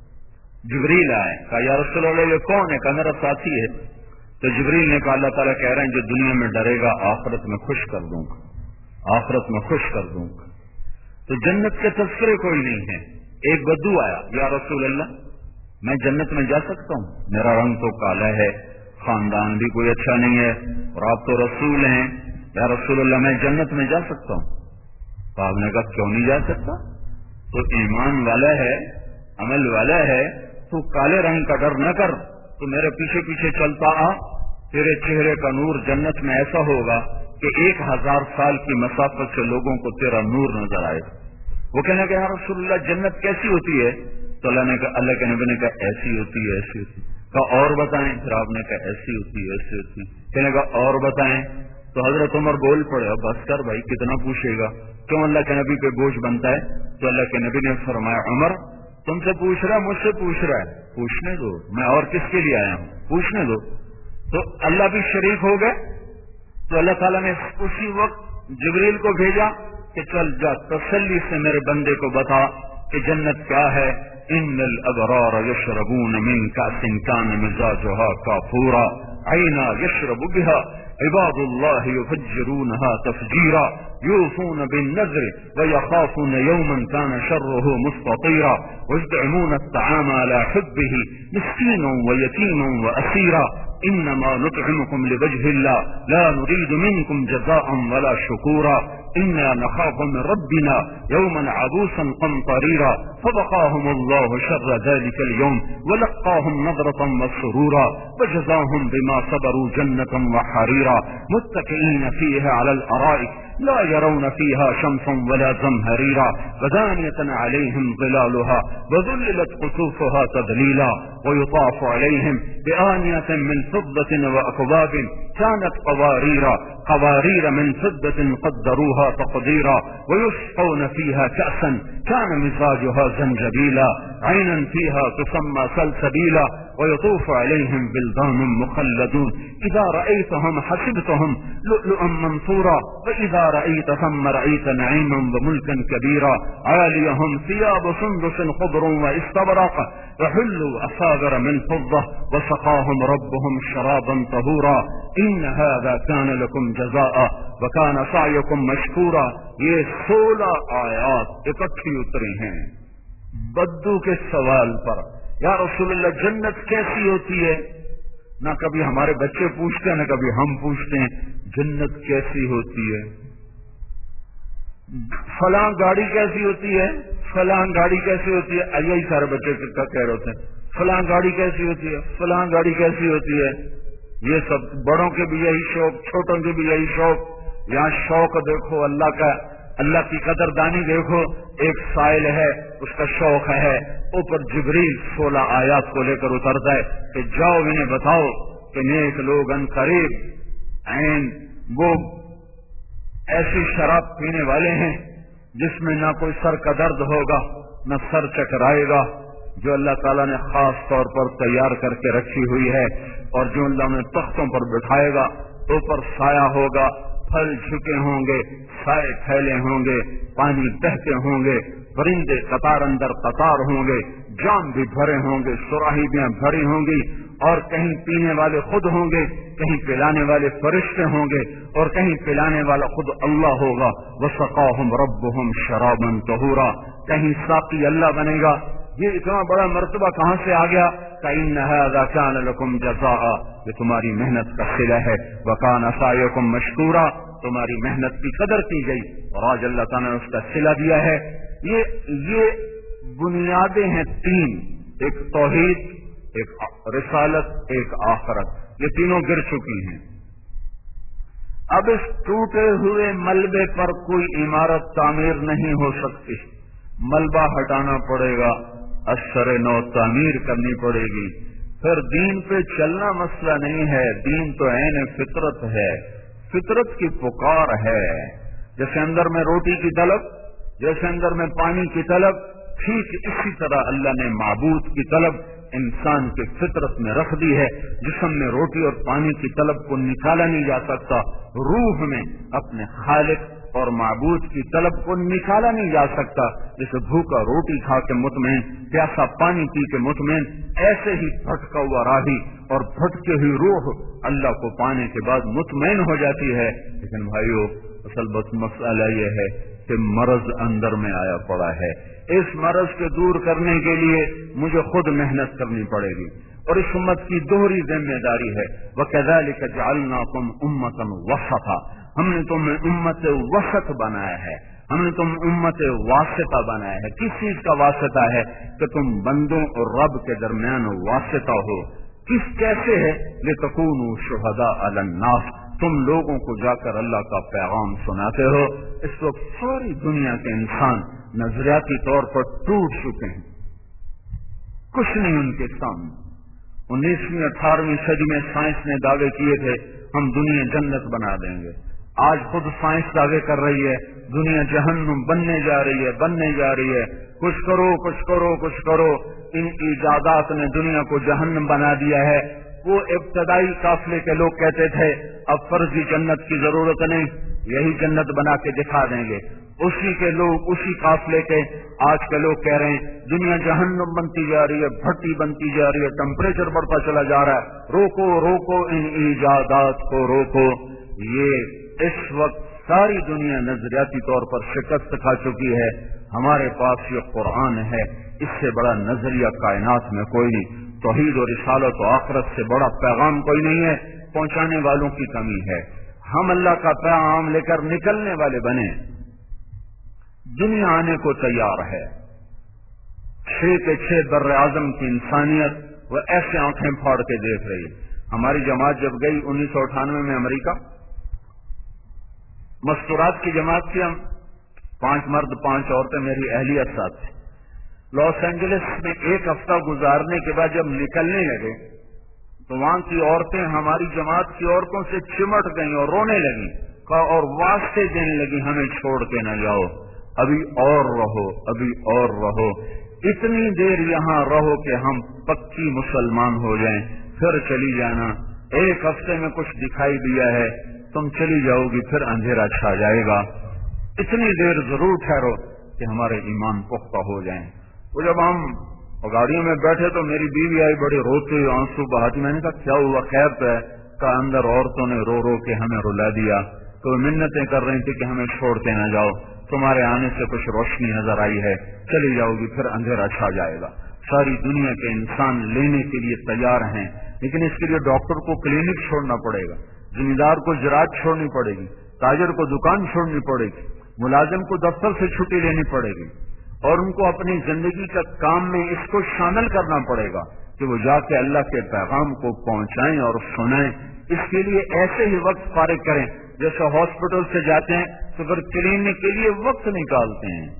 جبریل آئے، کہا یا رسول اللہ یہ کون ہے؟ کہا میرا ساتھی ہے. تو جبریل نے کہا اللہ تعالیٰ کہہ رہے ہیں جو دنیا میں ڈرے گا آخرت میں خوش کر دوں گا، آخرت میں خوش کر دوں گا. تو جنت کے تذکرے کوئی نہیں ہے. ایک بدو آیا، یا رسول اللہ میں جنت میں جا سکتا ہوں؟ میرا رنگ تو کالا ہے، خاندان بھی کوئی اچھا نہیں ہے، اور آپ تو رسول ہیں، یا رسول اللہ میں جنت میں جا سکتا ہوں؟ تو آپ نے کہا کیوں نہیں جا سکتا؟ تو ایمان والا ہے، عمل والا ہے، تو کالے رنگ کا ڈر نہ کر، تو میرے پیچھے پیچھے چلتا آ. تیرے چہرے کا نور جنت میں ایسا ہوگا کہ ایک ہزار سال کی مسافت سے لوگوں کو تیرا نور نظر آئے. وہ کہنے کہ یا رسول اللہ جنت کیسی ہوتی ہے؟ تو اللہ نے کہا، اللہ کے نبی نے کہا ایسی ہوتی ہے، ایسی ہوتی ہے. کہا اور بتائیں؟ پھر آپ نے کہا ایسی ہوتی ہے، ایسی ہوتی ہے. کہنے کہا اور بتائیں؟ تو حضرت عمر بول پڑے، بس کر بھائی کتنا پوچھے گا، کیوں اللہ کے نبی پہ بوجھ بنتا ہے؟ تو اللہ کے نبی نے فرمایا عمر تم سے پوچھ رہا ہے، مجھ سے پوچھ رہا ہے، پوچھنے دو، میں اور کس کے لیے آیا ہوں، پوچھنے دو. تو اللہ بھی شریک ہو گئے. تو اللہ تعالیٰ نے اسی وقت جبریل کو بھیجا کہ چل جا تسلی سے میرے بندے کو بتا کہ جنت کیا ہے. ان الابرار یشربون من کأس کان مزاجها کافورا عینا یشرب بها عباد اللہ یفجرونها تفجیرا یوفون بالنذر ویخافون یوما کان شره مستطیرا ویطعمون الطعام على حبه مسکینا ویتیما واسیرا انما نطعمكم لوجه الله لا نريد منكم جزاء ولا شكورا انا نخاف من ربنا يوما عبوسا قمطريرا فوقاهم الله شر ذلك اليوم ولقاهم نظرة وسرورا وجزاهم بما صبروا جنة وحريرا متكئين فيها على الارائك لا يرون فيها شمسا ولا زمهريرا ودانية عليهم ظلالها وذللت قطوفها تذليلا ويطاف عليهم بآنية من فضة وأكواب كانت قواريرا قوارير من فضة قدروها تقديرا ويسقون فيها كأسا كان مزاجها زنجبيلا عينا فيها تسمى سلسبيلا ويطوف عليهم بلدان مخلدون إذا رأيتهم حسبتهم لؤلؤا منثورا وإذا رأيت ثم رأيت نعيما وملكا كبيرا عاليهم ثياب سندس خضر واستبرق وحلوا أساور من فضة وسقاهم ربهم شرابا طهورا إن هذا كان لكم جزاء وكان سعيكم مشكورا. یہ سولہ آیات اکٹھی اتری ہیں بدو کے سوال پر. یا رسول اللہ جنت کیسی ہوتی ہے؟ نہ کبھی ہمارے بچے پوچھتے ہیں نہ کبھی ہم پوچھتے ہیں جنت کیسی ہوتی ہے. فلاں گاڑی کیسی ہوتی ہے، فلاں گاڑی کیسی ہوتی ہے، یہی سارے بچے کہہ رہے ہوتے ہیں فلاں گاڑی کیسی ہوتی ہے، فلاں گاڑی کیسی ہوتی ہے. یہ سب بڑوں کے بھی یہی شوق، چھوٹوں کے بھی یہی شوق. یہاں شوق دیکھو اللہ کا، اللہ کی قدر دانی دیکھو. ایک سائل ہے اس کا شوق ہے، اوپر جبریل سولہ آیات کو لے کر اترتا ہے کہ جاؤ انہیں بتاؤ کہ نیک لوگ ان قریب عین وہ ایسی شراب پینے والے ہیں جس میں نہ کوئی سر کا درد ہوگا نہ سر چکرائے گا، جو اللہ تعالیٰ نے خاص طور پر تیار کر کے رکھی ہوئی ہے، اور جو اللہ نے تختوں پر بٹھائے گا. اوپر سایہ ہوگا، پھل جھکے ہوں گے، سائے پھیلے ہوں گے، پانی بہتے ہوں گے، پرندے قطار اندر قطار ہوں گے، جام بھی بھرے ہوں گے، سراہی بھی بھری ہوں گی، اور کہیں پینے والے خود ہوں گے، کہیں پلانے والے فرشتے ہوں گے، اور کہیں پلانے والا خود اللہ ہوگا۔ وَسَقَاهُمْ رَبُّهُمْ شَرَابًا طَهُورًا، کہیں ساقی اللہ بنے گا۔ یہ اتنا بڑا مرتبہ کہاں سے آ گیا؟ فَإِنَّ هَذَا كَانَ لَكُمْ جَزَاءً، یہ تمہاری محنت کا صلہ ہے۔ وَكَانَ سَعْيُكُمْ مَشْكُورًا، تمہاری محنت کی قدر کی گئی اور آج اللہ تعالیٰ نے اس کا صلہ دیا ہے۔ یہ یہ بنیادیں ہیں تین، ایک توحید، ایک رسالت، ایک آخرت، یہ تینوں گر چکی ہیں۔ اب اس ٹوٹے ہوئے ملبے پر کوئی عمارت تعمیر نہیں ہو سکتی، ملبہ ہٹانا پڑے گا، اثر نو تعمیر کرنی پڑے گی۔ پھر دین پہ چلنا مسئلہ نہیں ہے، دین تو عین فطرت ہے، فطرت کی پکار ہے۔ جیسے اندر میں روٹی کی طلب، جیسے اندر میں پانی کی طلب، ٹھیک اسی طرح اللہ نے معبود کی طلب انسان کی فطرت میں رکھ دی ہے۔ جسم میں روٹی اور پانی کی طلب کو نکالا نہیں جا سکتا، روح میں اپنے خالق اور معبود کی طلب کو نکالا نہیں جا سکتا۔ جیسے بھوکا روٹی کھا کے مطمئن، پیاسا پانی پی کے مطمئن، ایسے ہی بھٹکا ہوا راہی اور بھٹکے ہوئی روح اللہ کو پانے کے بعد مطمئن ہو جاتی ہے۔ لیکن بھائیو، اصل بس مسئلہ یہ ہے کہ مرض اندر میں آیا پڑا ہے۔ اس مرض کے دور کرنے کے لیے مجھے خود محنت کرنی پڑے گی، اور اس امت کی دوہری ذمہ داری ہے۔ وَكَذَلِكَ جَعَلْنَاكُمْ أُمَّةً وَسَطًا، ہم نے تمہیں امت وسط بنایا ہے، ہم نے تم امت واسطہ بنایا ہے۔ کس چیز کا واسطہ ہے؟ کہ تم بندوں اور رب کے درمیان واسطہ ہو۔ کس کیسے ہے؟ لِتَكُونُوا شُهَدَاءَ عَلَى النَّاسِ، تم لوگوں کو جا کر اللہ کا پیغام سناتے ہو۔ اس وقت ساری دنیا کے انسان نظریاتی طور پر ٹوٹ چکے ہیں، کچھ نہیں ان کے سامنے۔ انیسویں اٹھارہویں صدی میں سائنس نے دعوے کیے تھے ہم دنیا جنت بنا دیں گے، آج خود سائنس دعوے کر رہی ہے دنیا جہنم بننے جا رہی ہے، بننے جا رہی ہے۔ کچھ کرو کچھ کرو کچھ کرو، ان ایجادات نے دنیا کو جہنم بنا دیا ہے۔ وہ ابتدائی قافلے کے لوگ کہتے تھے اب فرضی جنت کی ضرورت نہیں، یہی جنت بنا کے دکھا دیں گے۔ اسی کے لوگ، اسی قافلے کے آج کے لوگ کہہ رہے ہیں دنیا جہنم بنتی جا رہی ہے، بھٹی بنتی جا رہی ہے، ٹمپریچر بڑھتا چلا جا رہا ہے، روکو روکو ان ایجادات کو روکو۔ یہ اس وقت ساری دنیا نظریاتی طور پر شکست کھا چکی ہے۔ ہمارے پاس یہ قرآن ہے، اس سے بڑا نظریہ کائنات میں کوئی نہیں، توحید و رسالت و آخرت سے بڑا پیغام کوئی نہیں ہے، پہنچانے والوں کی کمی ہے۔ ہم اللہ کا پیغام لے کر نکلنے والے بنے، دنیا آنے کو تیار ہے۔ چھ کے چھ بر اعظم کی انسانیت وہ ایسے آنکھیں پھاڑ کے دیکھ رہی ہے۔ ہماری جماعت جب گئی انیس سو اٹھانوے میں امریکہ، مستورات کی جماعت تھی، ہم پانچ مرد پانچ عورتیں، میری اہلیت ساتھ تھی۔ لاس اینجلس میں ایک ہفتہ گزارنے کے بعد جب نکلنے لگے تو وہاں کی عورتیں ہماری جماعت کی عورتوں سے چمٹ گئیں اور رونے لگیں اور واسطے دینے لگی ہمیں چھوڑ کے نہ جاؤ، ابھی اور رہو، ابھی اور رہو، اتنی دیر یہاں رہو کہ ہم پکی مسلمان ہو جائیں، پھر چلی جانا۔ ایک ہفتے میں کچھ دکھائی دیا ہے، تم چلی جاؤ گی پھر اندھیرا چھا جائے گا، اتنی دیر ضرور ٹھہرو کہ ہمارے ایمان پختہ ہو جائیں۔ وہ جب ہم گاڑیوں میں بیٹھے تو میری بیوی آئی بڑی روتے ہوئے، آنسو بہاتی، میں نے کہا کیا ہوا، خیر تو ہے؟ کہ اندر عورتوں نے رو رو کے ہمیں رلا دیا، تو منتیں کر رہی تھی کہ ہمیں چھوڑ کے نہ جاؤ، تمہارے آنے سے کچھ روشنی نظر آئی ہے، چلی جاؤ گی پھر اندھیرا چھا جائے گا۔ ساری دنیا کے انسان لینے کے لیے تیار ہیں، لیکن اس کے لیے ڈاکٹر کو کلینک چھوڑنا پڑے گا، زمیندار کو زراعت چھوڑنی پڑے گی، تاجر کو دکان چھوڑنی پڑے گی، ملازم کو دفتر سے چھٹی لینی پڑے گی، اور ان کو اپنی زندگی کا کام میں اس کو شامل کرنا پڑے گا کہ وہ جا کے اللہ کے پیغام کو پہنچائیں اور سنائیں۔ اس کے لیے ایسے ہی وقت فارغ کریں، جیسے ہاسپٹل سے جاتے ہیں تو پھر کلینک کے لیے وقت نکالتے ہیں،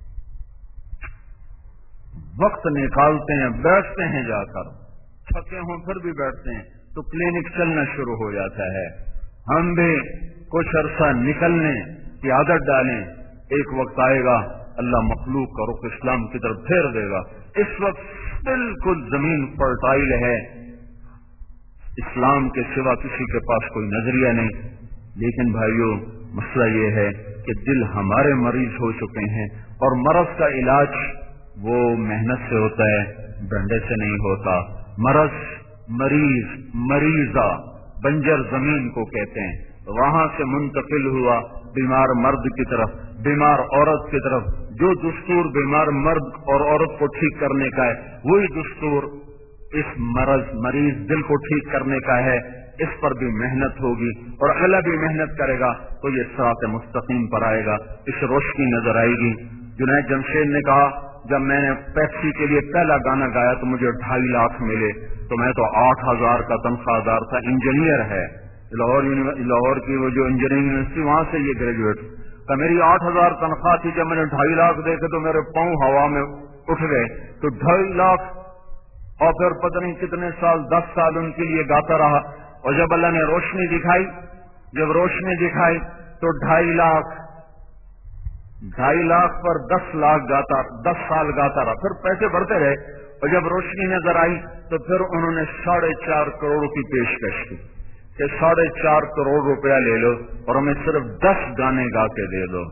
وقت نکالتے ہیں، بیٹھتے ہیں، جا کر تھکے ہوں پھر بھی بیٹھتے ہیں تو کلینک چلنا شروع ہو جاتا ہے۔ ہم بھی کچھ عرصہ نکلنے کی عادت ڈالیں، ایک وقت آئے گا اللہ مخلوق کا رخ اسلام کی طرف پھیر دے گا۔ اس وقت بالکل زمین فرٹائل ہے، اسلام کے سوا کسی کے پاس کوئی نظریہ نہیں، لیکن بھائیوں مسئلہ یہ ہے کہ دل ہمارے مریض ہو چکے ہیں، اور مرض کا علاج وہ محنت سے ہوتا ہے، ڈنڈے سے نہیں ہوتا۔ مرض، مریض، مریضہ بنجر زمین کو کہتے ہیں، وہاں سے منتقل ہوا بیمار مرد کی طرف، بیمار عورت کی طرف۔ جو دستور بیمار مرد اور عورت کو ٹھیک کرنے کا ہے، وہی دستور اس مرض مریض دل کو ٹھیک کرنے کا ہے۔ اس پر بھی محنت ہوگی اور اللہ بھی محنت کرے گا تو یہ صراط مستقیم پر آئے گا، اس روشنی نظر آئے گی۔ جنید جمشید نے کہا جب میں نے پیپسی کے لیے پہلا گانا گایا تو مجھے ڈھائی لاکھ ملے، تو میں تو آٹھ ہزار کا تنخواہ دار تھا، انجینئر ہے لاہور لاہور کی وہ جو انجینئرنگ یونیورسٹی، وہاں سے یہ گریجویٹ تو میری آٹھ ہزار تنخواہ تھی۔ جب میں نے ڈھائی لاکھ دیکھے تو میرے پاؤں ہوا میں اٹھ گئے۔ تو ڈھائی لاکھ اور پھر پتہ نہیں کتنے سال، دس سال ان کے لیے گاتا رہا، اور جب اللہ نے روشنی دکھائی جب روشنی دکھائی تو ڈھائی لاکھ ڈھائی لاکھ پر دس لاکھ گاتا، دس سال گاتا رہا، پھر پیسے بڑھتے رہے، اور جب روشنی نظر آئی تو پھر انہوں نے ساڑھے چار کروڑ کی پیشکش کی کہ ساڑھے چار کروڑ روپیہ لے لو اور ہمیں صرف دس گانے گا کے دے دو۔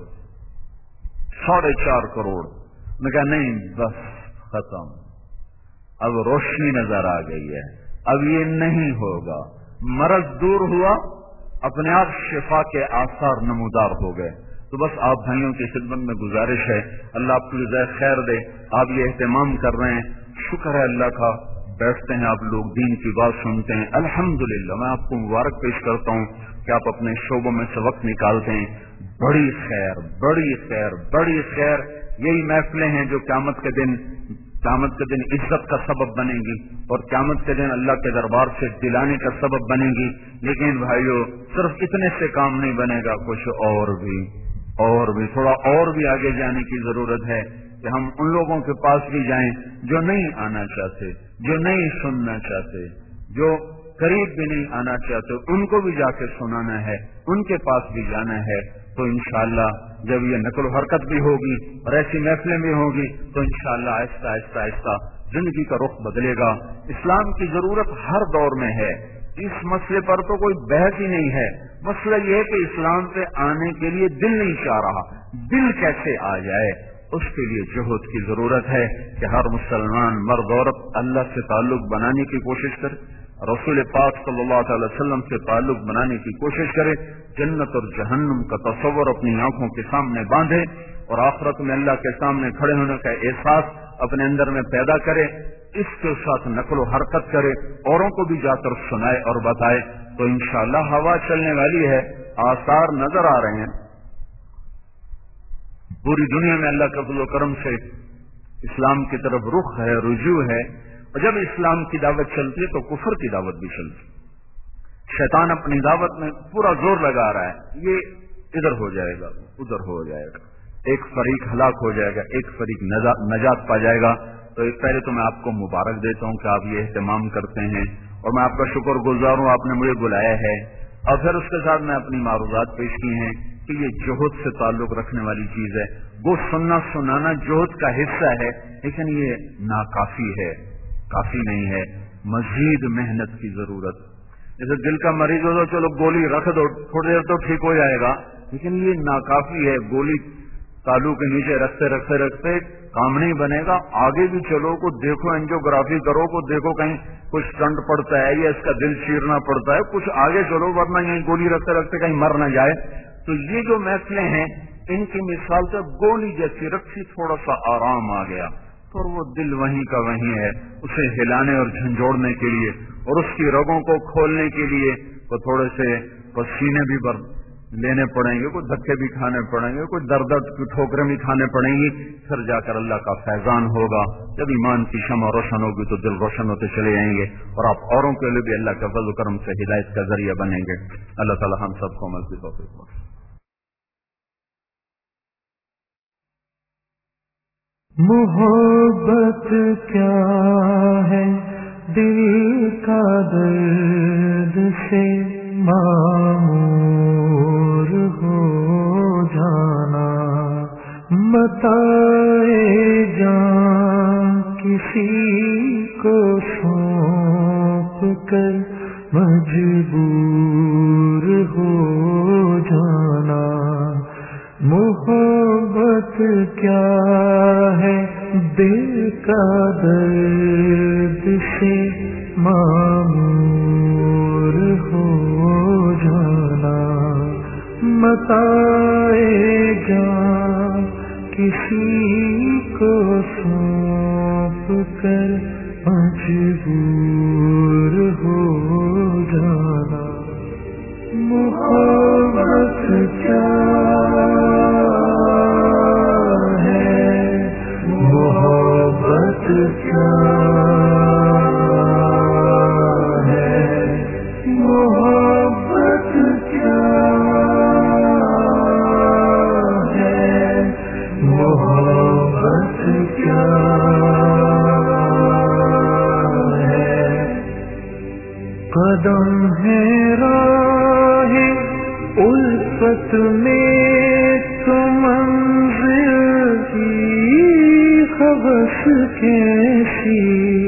ساڑھے چار کروڑ میں کہا نہیں، بس ختم، اب روشنی نظر آ گئی ہے، اب یہ نہیں ہوگا۔ مرض دور ہوا، اپنے آپ شفا کے آثار نمودار ہو گئے۔ تو بس آپ بھائیوں کی خدمت میں گزارش ہے، اللہ آپ کو جزائے خیر دے، آپ یہ اہتمام کر رہے ہیں، شکر ہے اللہ کا۔ بیٹھتے ہیں آپ لوگ، دین کی بات سنتے ہیں، الحمدللہ میں آپ کو مبارک پیش کرتا ہوں کہ آپ اپنے شعبوں میں سے وقت نکالتے ہیں۔ بڑی خیر، بڑی خیر، بڑی خیر، یہی محفلیں ہیں جو قیامت کے دن قیامت کے دن عزت کا سبب بنے گی اور قیامت کے دن اللہ کے دربار سے دلانے کا سبب بنے گی۔ لیکن بھائیو صرف اتنے سے کام نہیں بنے گا، کچھ اور بھی اور بھی تھوڑا اور بھی آگے جانے کی ضرورت ہے کہ ہم ان لوگوں کے پاس بھی جائیں جو نہیں آنا چاہتے، جو نہیں سننا چاہتے، جو قریب بھی نہیں آنا چاہتے، ان کو بھی جا کے سنانا ہے، ان کے پاس بھی جانا ہے۔ تو انشاءاللہ جب یہ نقل و حرکت بھی ہوگی اور ایسی محفلیں بھی ہوگی تو انشاءاللہ آہستہ آہستہ آہستہ زندگی کا رخ بدلے گا۔ اسلام کی ضرورت ہر دور میں ہے، اس مسئلے پر تو کوئی بحث ہی نہیں ہے۔ مسئلہ یہ ہے کہ اسلام پہ آنے کے لیے دل نہیں چاہ رہا، دل کیسے آ جائے، اس کے لیے جہد کی ضرورت ہے کہ ہر مسلمان مرد عورت اللہ سے تعلق بنانے کی کوشش کرے، رسول پاک صلی اللہ تعالی وسلم سے تعلق بنانے کی کوشش کرے، جنت اور جہنم کا تصور اپنی آنکھوں کے سامنے باندھے اور آخرت میں اللہ کے سامنے کھڑے ہونے کا احساس اپنے اندر میں پیدا کرے، اس کے ساتھ نقل و حرکت کرے، اوروں کو بھی جا کر سنائے اور بتائے، تو انشاءاللہ ہوا چلنے والی ہے، آثار نظر آ رہے ہیں۔ پوری دنیا میں اللہ کے فضل و کرم سے اسلام کی طرف رخ ہے، رجوع ہے، اور جب اسلام کی دعوت چلتی ہے تو کفر کی دعوت بھی چلتی ہے۔ شیطان اپنی دعوت میں پورا زور لگا رہا ہے، یہ ادھر ہو جائے گا، ادھر ہو جائے گا، ایک فریق ہلاک ہو جائے گا، ایک فریق نجات پا جائے گا۔ تو ایک پہلے تو میں آپ کو مبارک دیتا ہوں کہ آپ یہ اہتمام کرتے ہیں، اور میں آپ کا شکر گزار ہوں، آپ نے مجھے بلایا ہے، اور پھر اس کے ساتھ میں اپنی معروضات پیش کی ہیں کہ یہ جہد سے تعلق رکھنے والی چیز ہے۔ وہ سننا سنانا جہد کا حصہ ہے، لیکن یہ ناکافی ہے، کافی نہیں ہے، مزید محنت کی ضرورت۔ جیسے دل کا مریض ہو تو چلو گولی رکھ دو، تھوڑی دیر تو ٹھیک ہو جائے گا، لیکن یہ ناکافی ہے، گولی تالو کے نیچے رکھتے رکھتے رکھتے کام نہیں بنے گا۔ آگے بھی چلو، کو دیکھو، اینجیوگرافی کرو، کو دیکھو کہیں کچھ اسٹنٹ پڑتا ہے یا اس کا دل چیرنا پڑتا ہے، کچھ آگے چلو، ورنہ یہیں گولی رکھتے رکھتے کہیں مر نہ جائے۔ تو یہ جو محفلیں ہیں ان کی مثال سے گولی جیسی رکھی، تھوڑا سا آرام آ گیا، اور وہ دل وہیں کا وہیں ہے، اسے ہلانے اور جھنجھوڑنے کے لیے اور اس کی رگوں کو کھولنے کے لیے تو تھوڑے سے پسینے بھی بر لینے پڑیں گے، کوئی دھکے بھی کھانے پڑیں گے، کوئی درد درد کی ٹھوکریں بھی کھانے پڑیں گی، پھر جا کر اللہ کا فیضان ہوگا۔ جب ایمان کی شمع روشن ہوگی تو دل روشن ہوتے چلے جائیں گے، اور آپ اوروں کے لیے بھی اللہ کے فضل و کرم سے ہدایت کا ذریعہ بنیں گے۔ اللہ تعالی ہم سب کو عمل کی توفیق بخشے۔ محبت کیا ہے دل کا درد سے معمور ہو جانا، بتائے جان کسی کو سونپ کر مجبور ہو جانا۔ محبت کیا ہے دل کا درد سے معمور ہو جانا، متاع جان کسی کو سونپ کر مجبور ہو جانا، محبت کیا ہے، محبت کیا ہے، محبت کیا ہے، محبت کیا ہے، قدم ہے راہ الفت میں تو منزل کی خبس کیسی،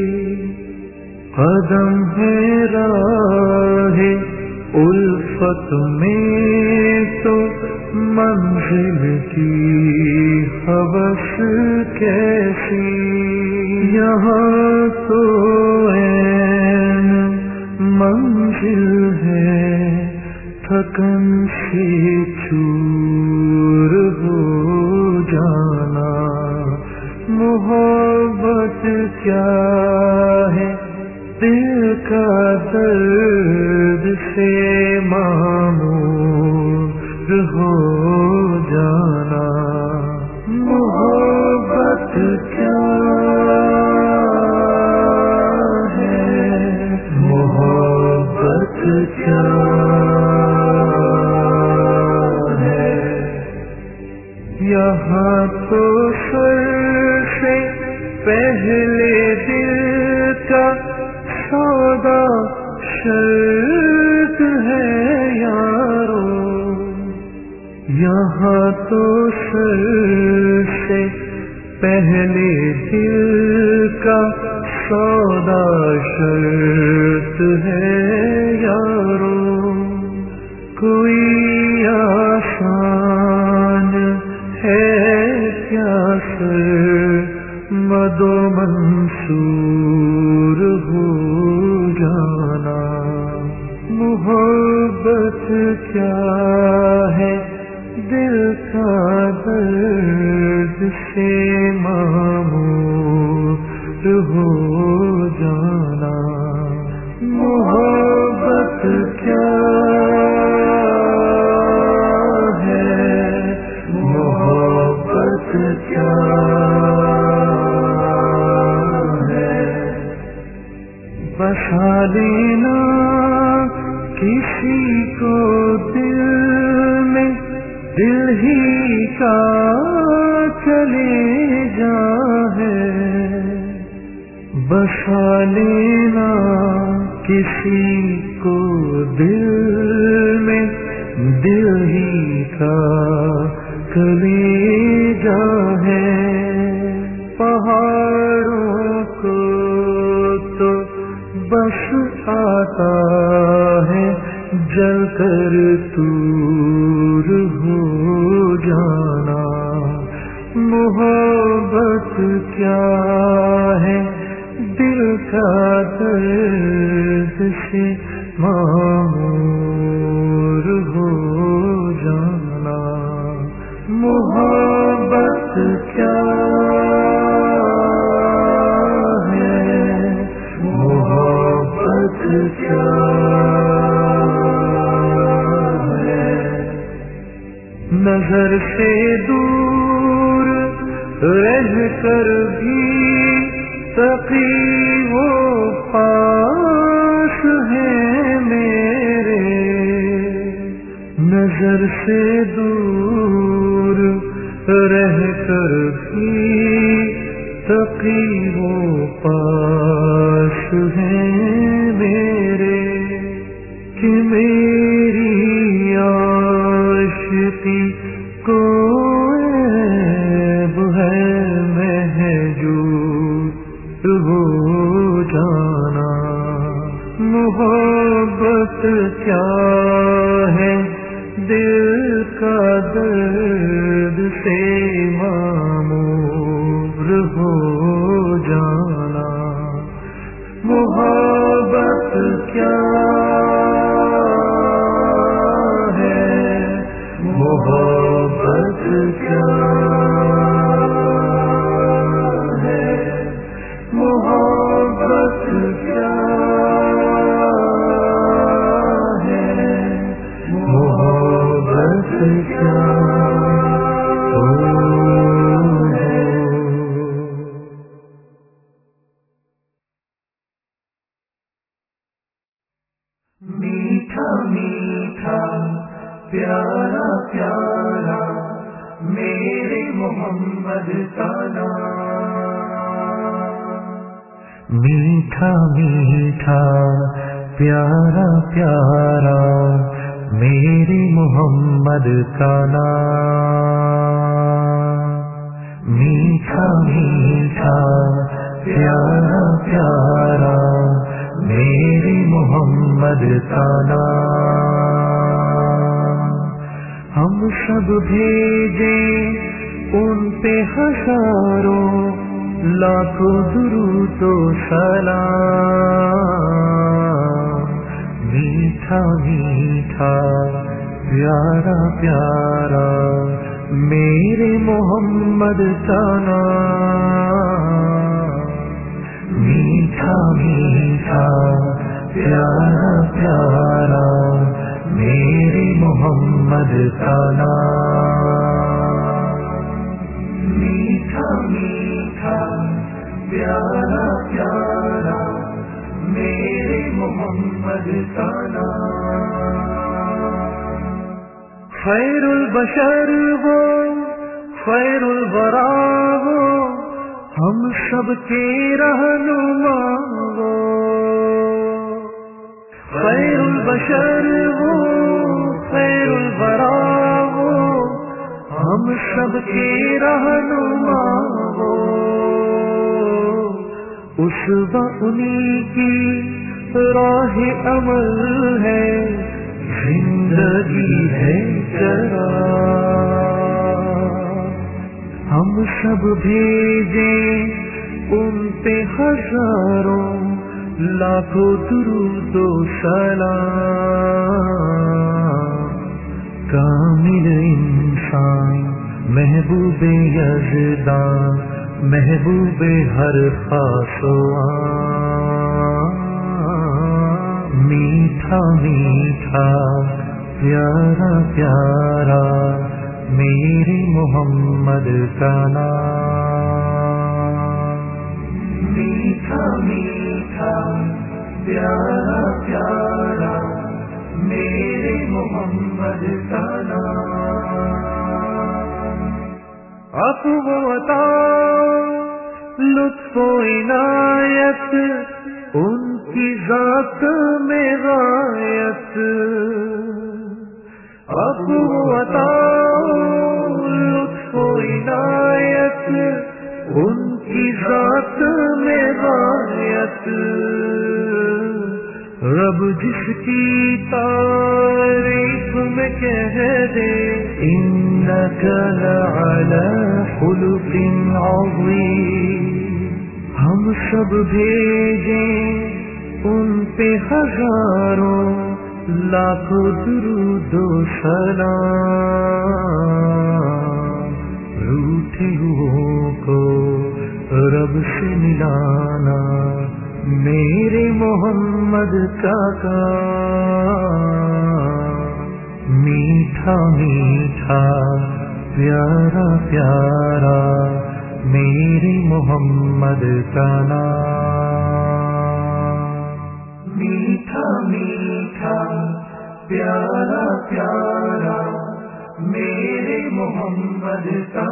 قدم ہے راہ الفت میں تو منزل کی خبس کیسی، یہاں تو عین منزل ہے تھکن سے چور ہو جانا، محبت کیا ہے، دل کا درد سے معمور ہو جانا، محبت کیا ہے، محبت کیا ہے، یہاں تو سر سے پہلے دل کا سودا شرط ہے یارو، یہاں تو سر سے پہلے دل کا سودا شرط ہے یارو، کوئی آسان ہے کیا سر مد و منصور ہو جانا، محبت کیا ہے، دل کا درد سے معمور ہو جانا، محبت کیا ہے، محبت کیا ہے، بسا لینا کسی کو دل میں، دل ہی کا چلے جا ہے، بسا لینا کسی کو دل میں، دل ہی کا کلیجا ہے، پہاڑوں کو تو بس آتا ہے جل کر دور ہو جانا، محبت کیا ہے، دل کا درد سے معمور ہو جانا، محبت کیا ہے، محبت کیا ہے، نظر سے دور رہ کر بھی تقی وہ پاس ہیں میرے، نظر سے دور رہ کر بھی تقی وہ پاس ہیں میرے، کہ میری عاشقی کو عیب ہے محجوب ہو جانا، محبت کیا ہے، دل کا درد سے معمور ہو جانا۔ मोहब्बत क्या है, मोहब्बत क्या हो। मीठा मीठा प्यारा प्यारा मेरे मोहम्मद का नाम। मीठा मीठा प्यारा प्यारा मेरे मोहम्मद का नाम। मीठा मीठा प्यारा प्यारा मेरे मोहम्मद का नाम। हम सब भेजे उन पे हजारों लाखों दुरूद व सलाम। मीठा मीठा प्यारा प्यारा मेरे मोहम्मद का नाम। मीठा मीठा प्यारा प्यारा मेरे मोहम्मद का नाम। मीठा मीठा प्यारा प्यारा मेरे मोहम्मद का नाम। खैरुल बशर वो खैरुल वरा वो हम सबके रहनुमा वो। खैरुल बशर वो खैरुल वरा वो हम सबके रहनुमा वो। उसवा उन्हीं की राह अमल है जिंदगी है जरा। हम सब भेजे उन पे हजारों लाखों दुरूद व सलाम। कामिल इंसान महबूबे यज़दान महबूबे हर खास व आम। मीठा मीठा प्यारा प्यारा मेरे मोहम्मद का नाम। मीठा मीठा प्यारा प्यारा मेरे मोहम्मद का नाम। अफ़्व अता लुत्फ़ व इनायत उनकी ज़ात में गायत। अफ़्व अता लुत्फ़ व इनायत उनकी ज़ात में गायत। रब जिसकी तारीफ में कह दे इन्नका लअला खुलुक़िन अज़ीम। हम सब भेजे उन पे हजारों लाखों दुरूद व सलाम। रूठे हुओं को रब से मिलाना मेरे मोहम्मद का काम। मीठा मीठा प्यारा प्यारा मेरे मोहम्मद का नाम। मीठा मीठा प्यारा प्यारा मेरे मोहम्मद का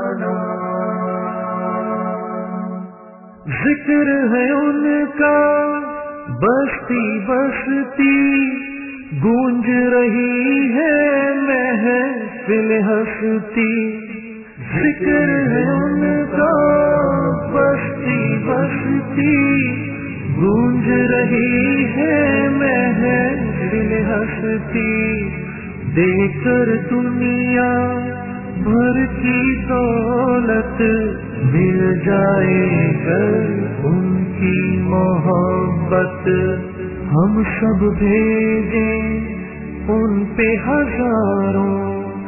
नाम। जिक्र है उनका बस्ती बस्ती गूंज रही है महफिल हस्ती। जिक्र है उनका बस्ती बस्ती गूंज रही है महफिल हस्ती। देकर दुनिया भर की दौलत मिल जाए कर उनकी मोहब्बत। हम सब भेजे उन पे हजारों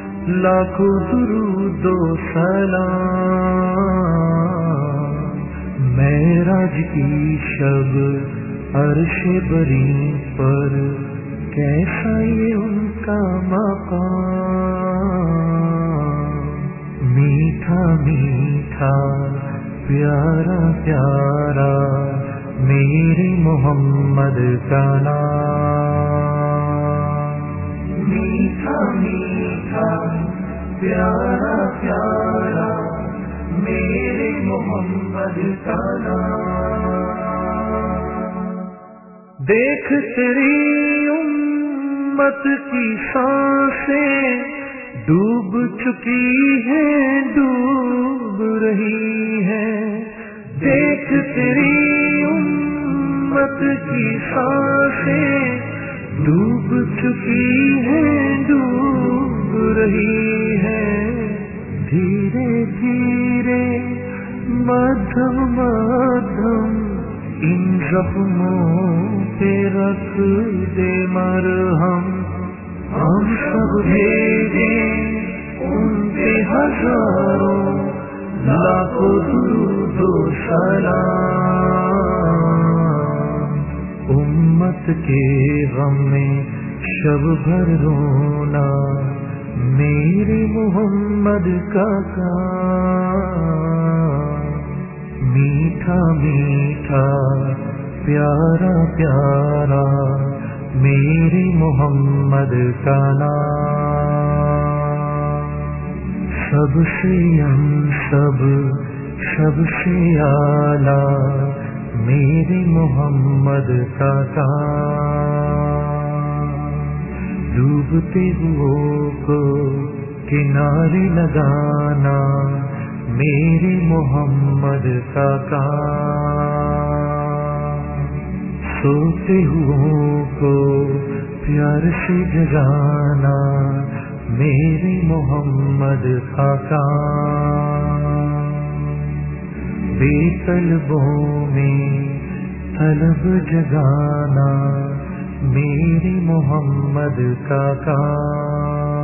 लाखों दुरूद व सलाम। معراج کی شب عرش بری پر کیسا یہ ان کا مقام، میٹھا میٹھا پیارا پیارا میرے محمد کا نام، میٹھا میٹھا پیارا پیارا میرے محمد کا نام۔ دیکھ تیری امت کی سانسیں ڈوب چکی ہیں، ڈوب رہی ہیں، دیکھ تیری امت کی سانسیں ڈوب چکی ہیں، ڈوب رہی ہیں، دھیرے دھیرے مدھم مدھم ان زخموں پہ رکھ دے مرہم، ہم سب بھیجیں ان پہ ہزاروں لاکھوں درود و سلام، امت کے غم میں شب بھر رونا میرے محمد کا کام، میٹھا میٹھا پیارا پیارا میرے محمد کا نام، سب سے انسب سب سے اعلیٰ میرے محمد کا کام، ڈوبتے ہوئے کو کنارے لگانا میرے محمد کا کام، سوتے ہوئے کو پیار سے جگانا میرے محمد کا کام، بے طلبوں میں طلب جگانا میرے محمد کا کام۔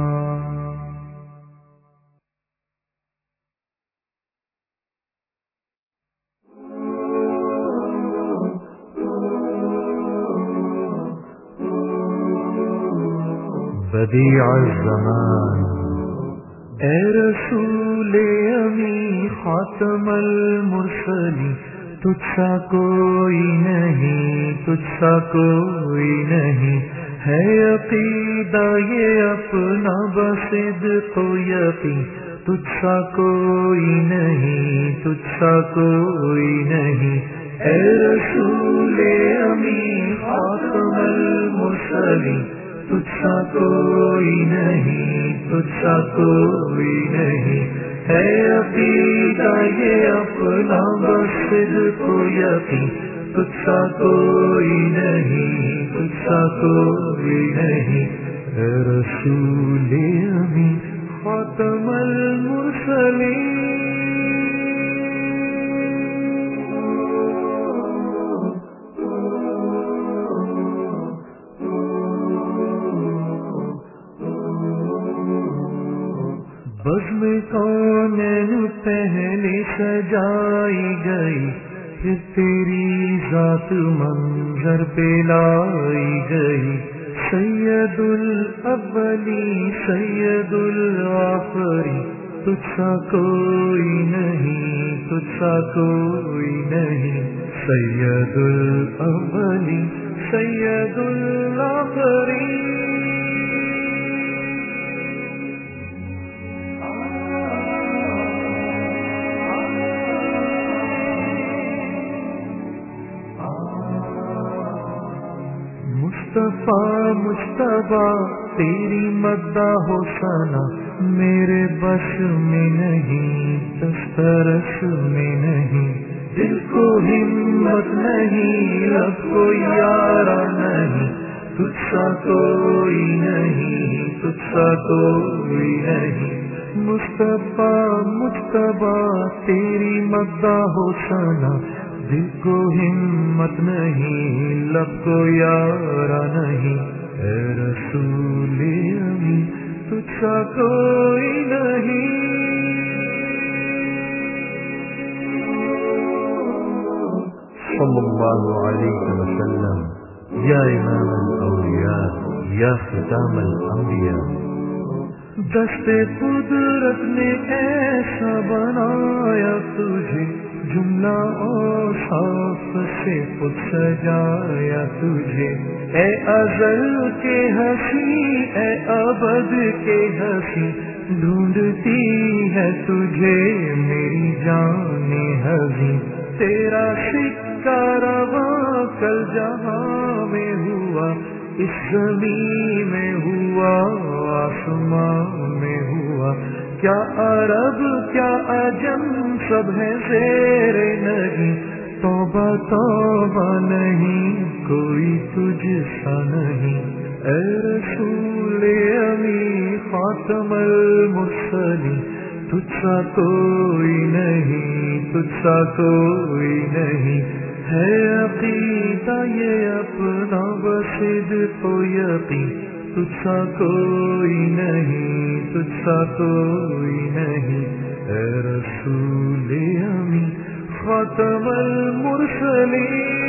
بدیع الزمان اے رسول امی خاتم المرسلین، تجھ سا کوئی نہیں، تجھ سا کوئی نہیں، ہے عقیدہ یہ اپنا بصدق و یقین، تجھ سا کوئی نہیں، تجھ سا کوئی نہیں، اے رسول امی خاتم المرسلین، تجھ سا کوئی نہیں، تجھ سا کوئی نہیں، ہے عقیدہ یہ اپنا بصدق و یقین، تجھ سا کوئی نہیں، تجھ سا کوئی نہیں، اے رسول امی خاتم المرسلین۔ بزم کونین پہلے سجائی گئی، پھر تیری ذات منظر پہ لائی گئی، سید الاولی سید الآخری، تجھ سا کوئی نہیں، تجھ سا کوئی نہیں، سید الاولی سید الآخری۔ مصطفیٰ مجتبیٰ تیری مدح و ثنا میرے بس میں نہیں، دسترس میں نہیں، دل کو ہمت نہیں، لب کو یارا نہیں، تجھ سا کوئی نہیں، تجھ سا کوئی نہیں، مصطفیٰ مجتبیٰ تیری مدح و ثنا دل کو ہمت نہیں، لب کو یارا نہیں، اے رسول امی تجھ سا کوئی نہیں۔ الله عليه وسلم یا امام الاولیاء یا ختام الانبیاء. دست قدرت نے ایسا بنایا تجھے جملہ اور صاف سے خود سجایا تجھے. اے ازل کے ہنسی اے ابد کے ہنسی ڈھونڈتی ہے تجھے میری جان ہنسی. تیرا سکہ رواں کل جہاں میں ہوا اس زمین میں ہوا آسمان میں ہوا. کیا عرب کیا عجم سب ہے زیر نہیں. توبہ توبہ نہیں کوئی تجھ سا نہیں. اے رسول امی خاتم المرسلین تجھ سا کوئی نہیں تجھ سا کوئی نہیں. ہے عقیدہ یہ اپنا بصدق و یقین تجھ سا کوئی نہیں تجھ سا کوئی نہیں. اے رسول امی خاتم المرسلین